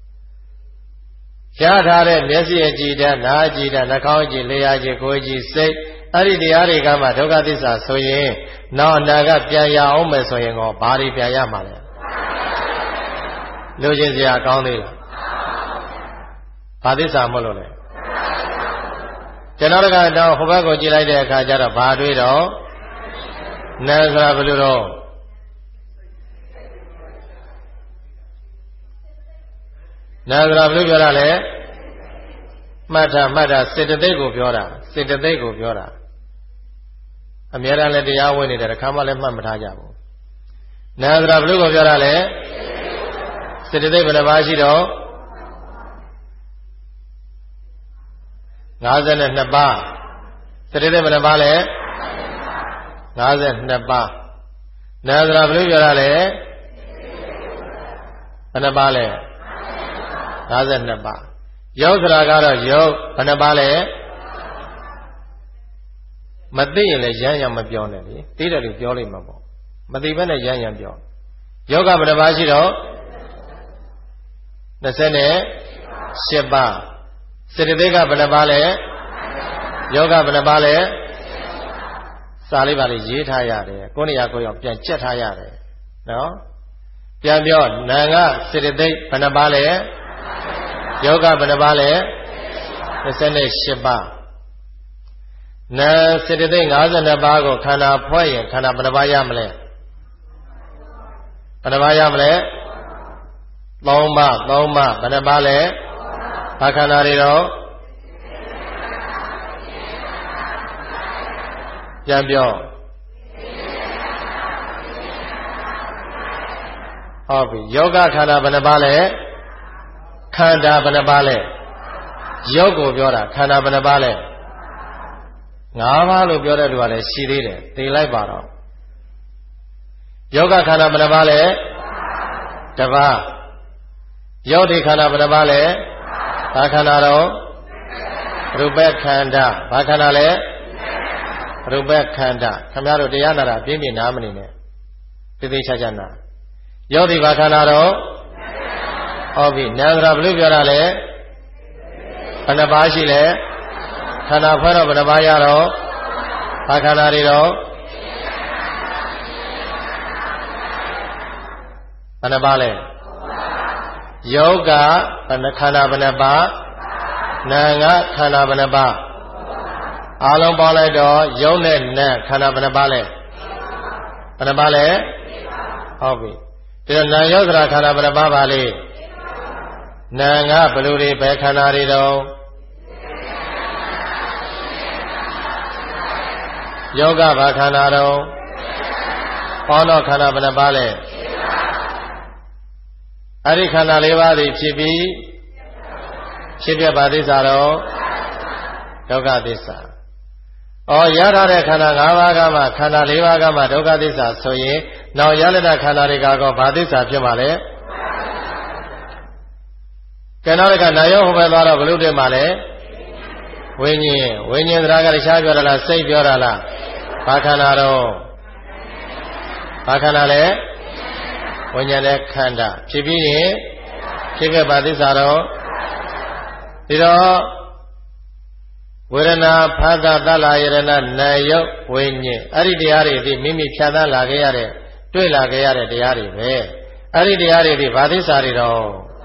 ရထားတဲ့မျက်စိအကြည်ဓာတ်နားအကြည်ဓာတ်နှာခေါင်းအကြည်လျှာအကြည်ကိုယ်အကြည်စိတ်အဲ့ဒီတရားတွေကမှဒုက္ခသစ္စာဆိုရင်နောက်အနာကပြန်ရအောင်မယ်ဆိုရင်ကောဘာတွေပြန်ရမှာလဲလူချင်းစရာကောင်းသေးလားဘာသစ္စာမဟုတ်လို့လဲကျွန်တော်ကတော့ဟိုဘက်ကိုကြည့်လိုက်တဲ့အခါကျတော့ဘာတွေးတော့နာဆိုတာဘယ်လိုတော့နာဆိုတာဘယ်လိုပြောတာလဲမှတ်တာမှတ်တာစေတသိက်ကိုပြောတာစေတသိက်ကိုပြောတာအများအားလည်းတရားဝင်နေတယ်တစ်ခါမှလည်းမှတ်မထားကြဘူးနာဆိုတာဘယ်လိုကိုပြောတာလဲစေတသိက်ဘယ်နှပါးရှိတော့၅၂ပါးစေတသိက်ဘယ်နှပါးလဲ၅၂ပါးနာဆိုတာဘယ်လိုပြောတာလဲဘယ်နှပါးလဲ၅၂ပါးယောက်ဆိုတာကတော့ယောက်ဘယ်နှပါးလဲမသိရင်လည်းရမ်းရမ်းမပြောနဲ့လေသိတယ်လို့ပြောလိုက်မှာပေါ့မသိဘဲနဲ့ရမ်းရမ်းပြောယောက်ကဘယ်နှပါးရှိတော့၂၈ပါးစေတသိက်ကဘယ်နှပါးလဲယောကဘယ်နှပါးလဲစာလေးပါလေးရေးထားရတယ်ကိုယ်နေရာကိုယ်ရောက်ပြန်ချက်ထားရတယ်နော်ပြန်ပြောနာကစေတသိက်ဘယ်နှပါးလဲယောဂဘယ်နှပါးလဲ၂၈ပါးနာစေတသိက်၅၂ပါးကိုခန္ဓာဖွဲ့ရင်ခန္ဓာဘယ်နှပါးရမလဲဘယ်နှပါးရမလဲသုံးပါးသုံးပါးဘယ်နှပါးလဲဘာခန္ဓာတွေတော့ပြန်ပြောဟုတ်ပြီယောဂခန္ဓာဘယ်နှပါးလဲခန္ဓာဘယ်နှပါးလဲယောကိုပြောတာခန္ဓာဘယ်နှပါးလဲငါးပါးလို့ပြောတဲ့လူကလည်းရှိသေးတယ်သိလိုက်ပါတော့ယောဂခန္ဓာဘယ်နှပါးလဲတစ်ပါးယောတိခန္ဓာဘယ်နှပါးလဲဘာခန္ဓာတော့ရူပခန္ဓာဘာခန္ဓာလဲရူပခန္ဓာခင်ဗျားတို့တရားနာတာပြင်းပြင်းနားမနေနဲ့သိသိချာချာနာယောတိဘာခန္ဓာတော့ဟုတ်ပြီနာဂရဘလို့ပြောတာလဲဘယ်နှပါးရှိလဲခန္ဓာဖွဲ့တော့ဘယ်နှပါးရတော့ဘာခန္ဓာတွေတော့ဘယ်နှပါးလဲယောဂဘယ်နှခန္ဓာဘယ်နှပါးနာငါခန္ဓာဘယ်နှပါးအားလုံးပေါင်းလိုက်တော့ယုံနဲ့နတ်ခန္ဓာဘယ်နှပါးလဲဘယ်နှပါးလဲဟုတ်ပြီဒီတော့နာယောဂရာခန္ဓာဘယ်နှပါးပါလဲနာငါဘယ်လိုတွေဘယ်ခန္ဓာတွေတော့ယောဂဘာခန္ဓာတော့ပေါင်းတော့ခန္ဓာဘယ်နှပါးလဲအဲ့ဒီခန္ဓာ၄ပါးသည်ဖြစ်ပြီးဖြစ်ပြပါသစ္စာတော့ဒုက္ခသစ္စာ။ဩရထားတဲ့ခန္ဓာ၅ပါးကမှခန္ဓာ၄ပါးကမှဒုက္ခသစ္စာဆိုရင်နောက်ရလတ္တခန္ဓာတွေကတော့ဘာသစ္စာဖြစ်မှာလဲ။ကဲနောက်တစ်ခါနာယောဟောပဲသွားတော့ဘလို့တင်မှာလဲဝိညာဉ်ဝိညာဉ်သရကတခြားပြောတာလားစိတ်ပြောတာလားဘာခန္ဓာတော့ဘာခန္ဓာလဲဝိညာဉ်တဲ့ခန္ဓာဖြစ်ပြီးရင်ဖြစ်ခဲ့ပါသစ္စာတော့ဒီတော့ဝေဒနာဖသတလာယရဏနာယုတ်ဝိညာဉ်အဲ့ဒီတရားတွေဒီမိမိဖြတ်သန်းလာခဲ့ရတဲ့တွေ့လာခဲ့ရတဲ့တရားတွေပဲအဲ့ဒီတရားတွေဒီဘာသစ္စာတွေတော့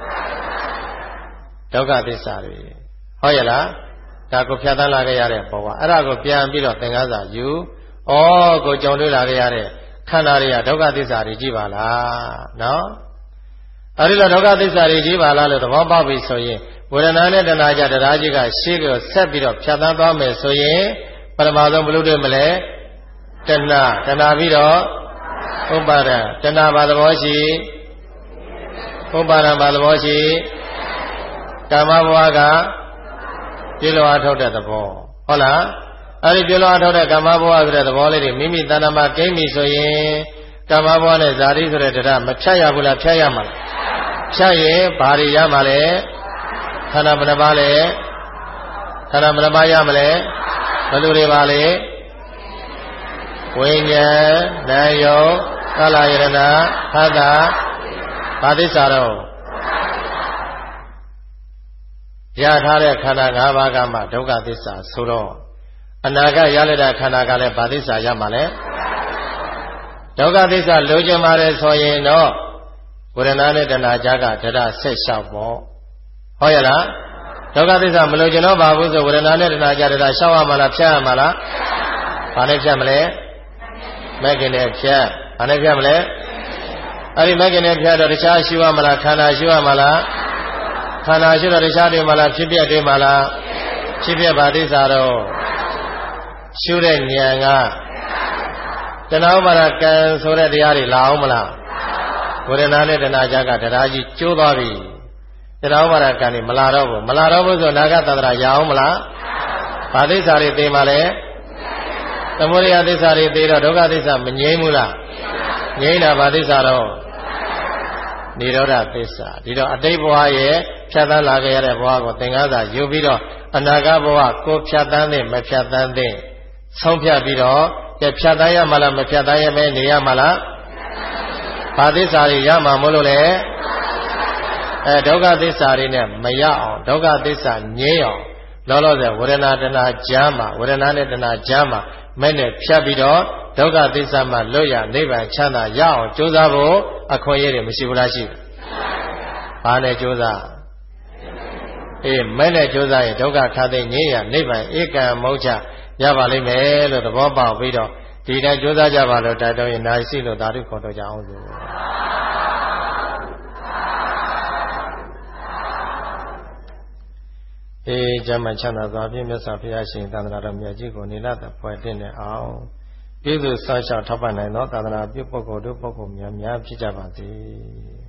ဒုက္ခသစ္စာတွေဟုတ်ရဲ့လားဒါကိုဖြတ်သန်းလာခဲ့ရတဲ့ဘဝအဲ့ဒါကိုပြန်ပြီးတော့သင်္ကန်းစာယူဩကိုကြုံတွေ့လာခဲ့ရတဲ့ခန္ဓာတွေကဒုက္ခသစ္စာတွေကြီးပါလားနော်အဲ့ဒီလိုဒုက္ခသစ္စာတွေကြီးပါလားလို့သဘောပေါက်ပြီဆိုရင်ဝေဒနာနဲ့တဏှာကြတရားကြီးကရှေ့ကိုဆက်ပြီးတော့ဖြတ်သန်းသွားမယ်ဆိုရင်ပထမဆုံးဘလို့တွေ့မလဲတဏှာတဏှာပြီးတော့ဥပါဒံတဏှာဘာသဘောရှိဥပါဒံဘာသဘောရှိကာမဘဝကပြည့်လောအထောက်တဲ့သဘောဟုတ်လားအဲ့ဒီပြည့်လောအထောက်တဲ့ကာမဘဝဆိုတဲ့သဘောလေးတွေမိမိတဏ္ဍာမှာကိမ့်ပြီဆိုရင်ကာမဘဝနဲ့ဇာတိဆိုတဲ့တရားမဖြတ်ရဘူးလားဖြတ်ရမှာလားဖြတ်ရင်ဘာတွေရမှာလဲခန္ဓာဘယ်နှပါးလဲခန္ဓာဘယ်နှပါးရမလဲဘယ်လိုတွေပါလဲဝိညာဉ်နာယောသလာယရဏဖသဘာသစ္စာတော့ရထားတဲ့ခန္ဓာ၅ပါးကမှဒုက္ခသစ္စာဆိုတော့အနာဂတ်ရလက်တဲ့ခန္ဓာကလည်းဘာသစ္စာရမှာလဲဒုက္ခသစ္စာလိုချင်ပါတယ်ဆိုရင်တော့ဝေဒနာနဲ့တဏှာကြားကဓာတ်ဆက်လျှောက်ပေါ့ဟုတ်ရဲ့လားဒုက္ခသစ္စာမလိုချင်တော့ပါဘူးဆိုဝေဒနာနဲ့တဏှာကြားဓာတ်လျှောက်ရမှာလားဖြတ်ရမှာလားဘာနဲ့ဖြတ်မလဲမဲ့ခင်နဲ့ဖြတ်ဘာနဲ့ဖြတ်မလဲအဲ့ဒီမဲ့ခင်နဲ့ဖြတ်တော့တခြားရှိရမလားခန္ဓာရှိရမလားခန္ဓာရှိတော့တခြားတွေမလားဖြစ်ပြတွေမလားဖြစ်ပြပါသစ္စာတော့ရှုတဲ့ဉာဏ်ကတဏှာဥပါဒကံဆိုတဲ့တရားတွေလာအောင်မလားဝေဒနာနဲ့တဏှာကြားကတရားကြီးကျိုးသွားပြီတဏှာဥပါဒကံတွေမလာတော့ဘူးမလာတော့ဘူးဆိုနာဂတန္တရာရအောင်မလားဘာသစ္စာတွေသိမှလဲသမုဒယသစ္စာတွေသိတော့ဒုက္ခသစ္စာမငြိမ်းဘူးလားငြိမ်းတာဘာသစ္စာတော့နိရောဓသစ္စာဒီတော့အတိတ်ဘဝရဲ့ဖြတ်သန်းလာခဲ့ရတဲ့ဘဝကိုသင်္ခါစာယူပြီးတော့အနာဂတ်ဘဝကိုဖြတ်သန်းတဲ့မဖြတ်သန်းတဲ့ဆုံးဖြတ်ပြီးတော့ကြဖြတ်သန်းရမှာလားမဖြတ်သန်းရမဲနေရမှာလားဘာသစ္စာတွေရမှာမလို့လဲအဲဒုက္ခသစ္စာတွေနဲ့မရအောင်ဒုက္ခသစ္စာငြိမ်းအောင်လောလောဆယ်ဝေဒနာတဏှာကြားမှာဝေဒနာနဲ့တဏှာကြားမှာမဲ့နဲ့ဖြတ်ပြီးတော့ဒုက္ခသစ္စာမှာလွတ်ရနိဗ္ဗာန်ချမ်းသာရအောင်ကြိုးစားဖို့အခွင့်အရေးတွေမရှိဘူးလားရှိဘာနဲ့ကြိုးစားအေးမဲ့နဲ့ကြိုးစားရင်ဒုက္ခခါသိငြိမ်းရနိဗ္ဗာန်ဧကံမောချရပါလိမ့်မယ်လို့သဘောပေါက်ပြီးတော့ဒီတိုင်းကြိုးစားကြပါလို့တိုက်တော်ရင်နိုင်ရှိလို့ဓာတုခေါ်တော့ကြအောင်ဆိုအေးကျမ်းမှချမ်းသာစွာဖြင့်မြတ်စွာဘုရားရှင်သာသနာတော်မြတ်ကြီးကိုနိလတ်ဖွဲ့တင်တဲ့အောင်ပြည့်စုံစောင့်ရှောက်ထောက်ပံ့နိုင်သောသာသနာပြုပုဂ္ဂိုလ်တို့ပုဂ္ဂိုလ်များများဖြစ်ကြပါစေ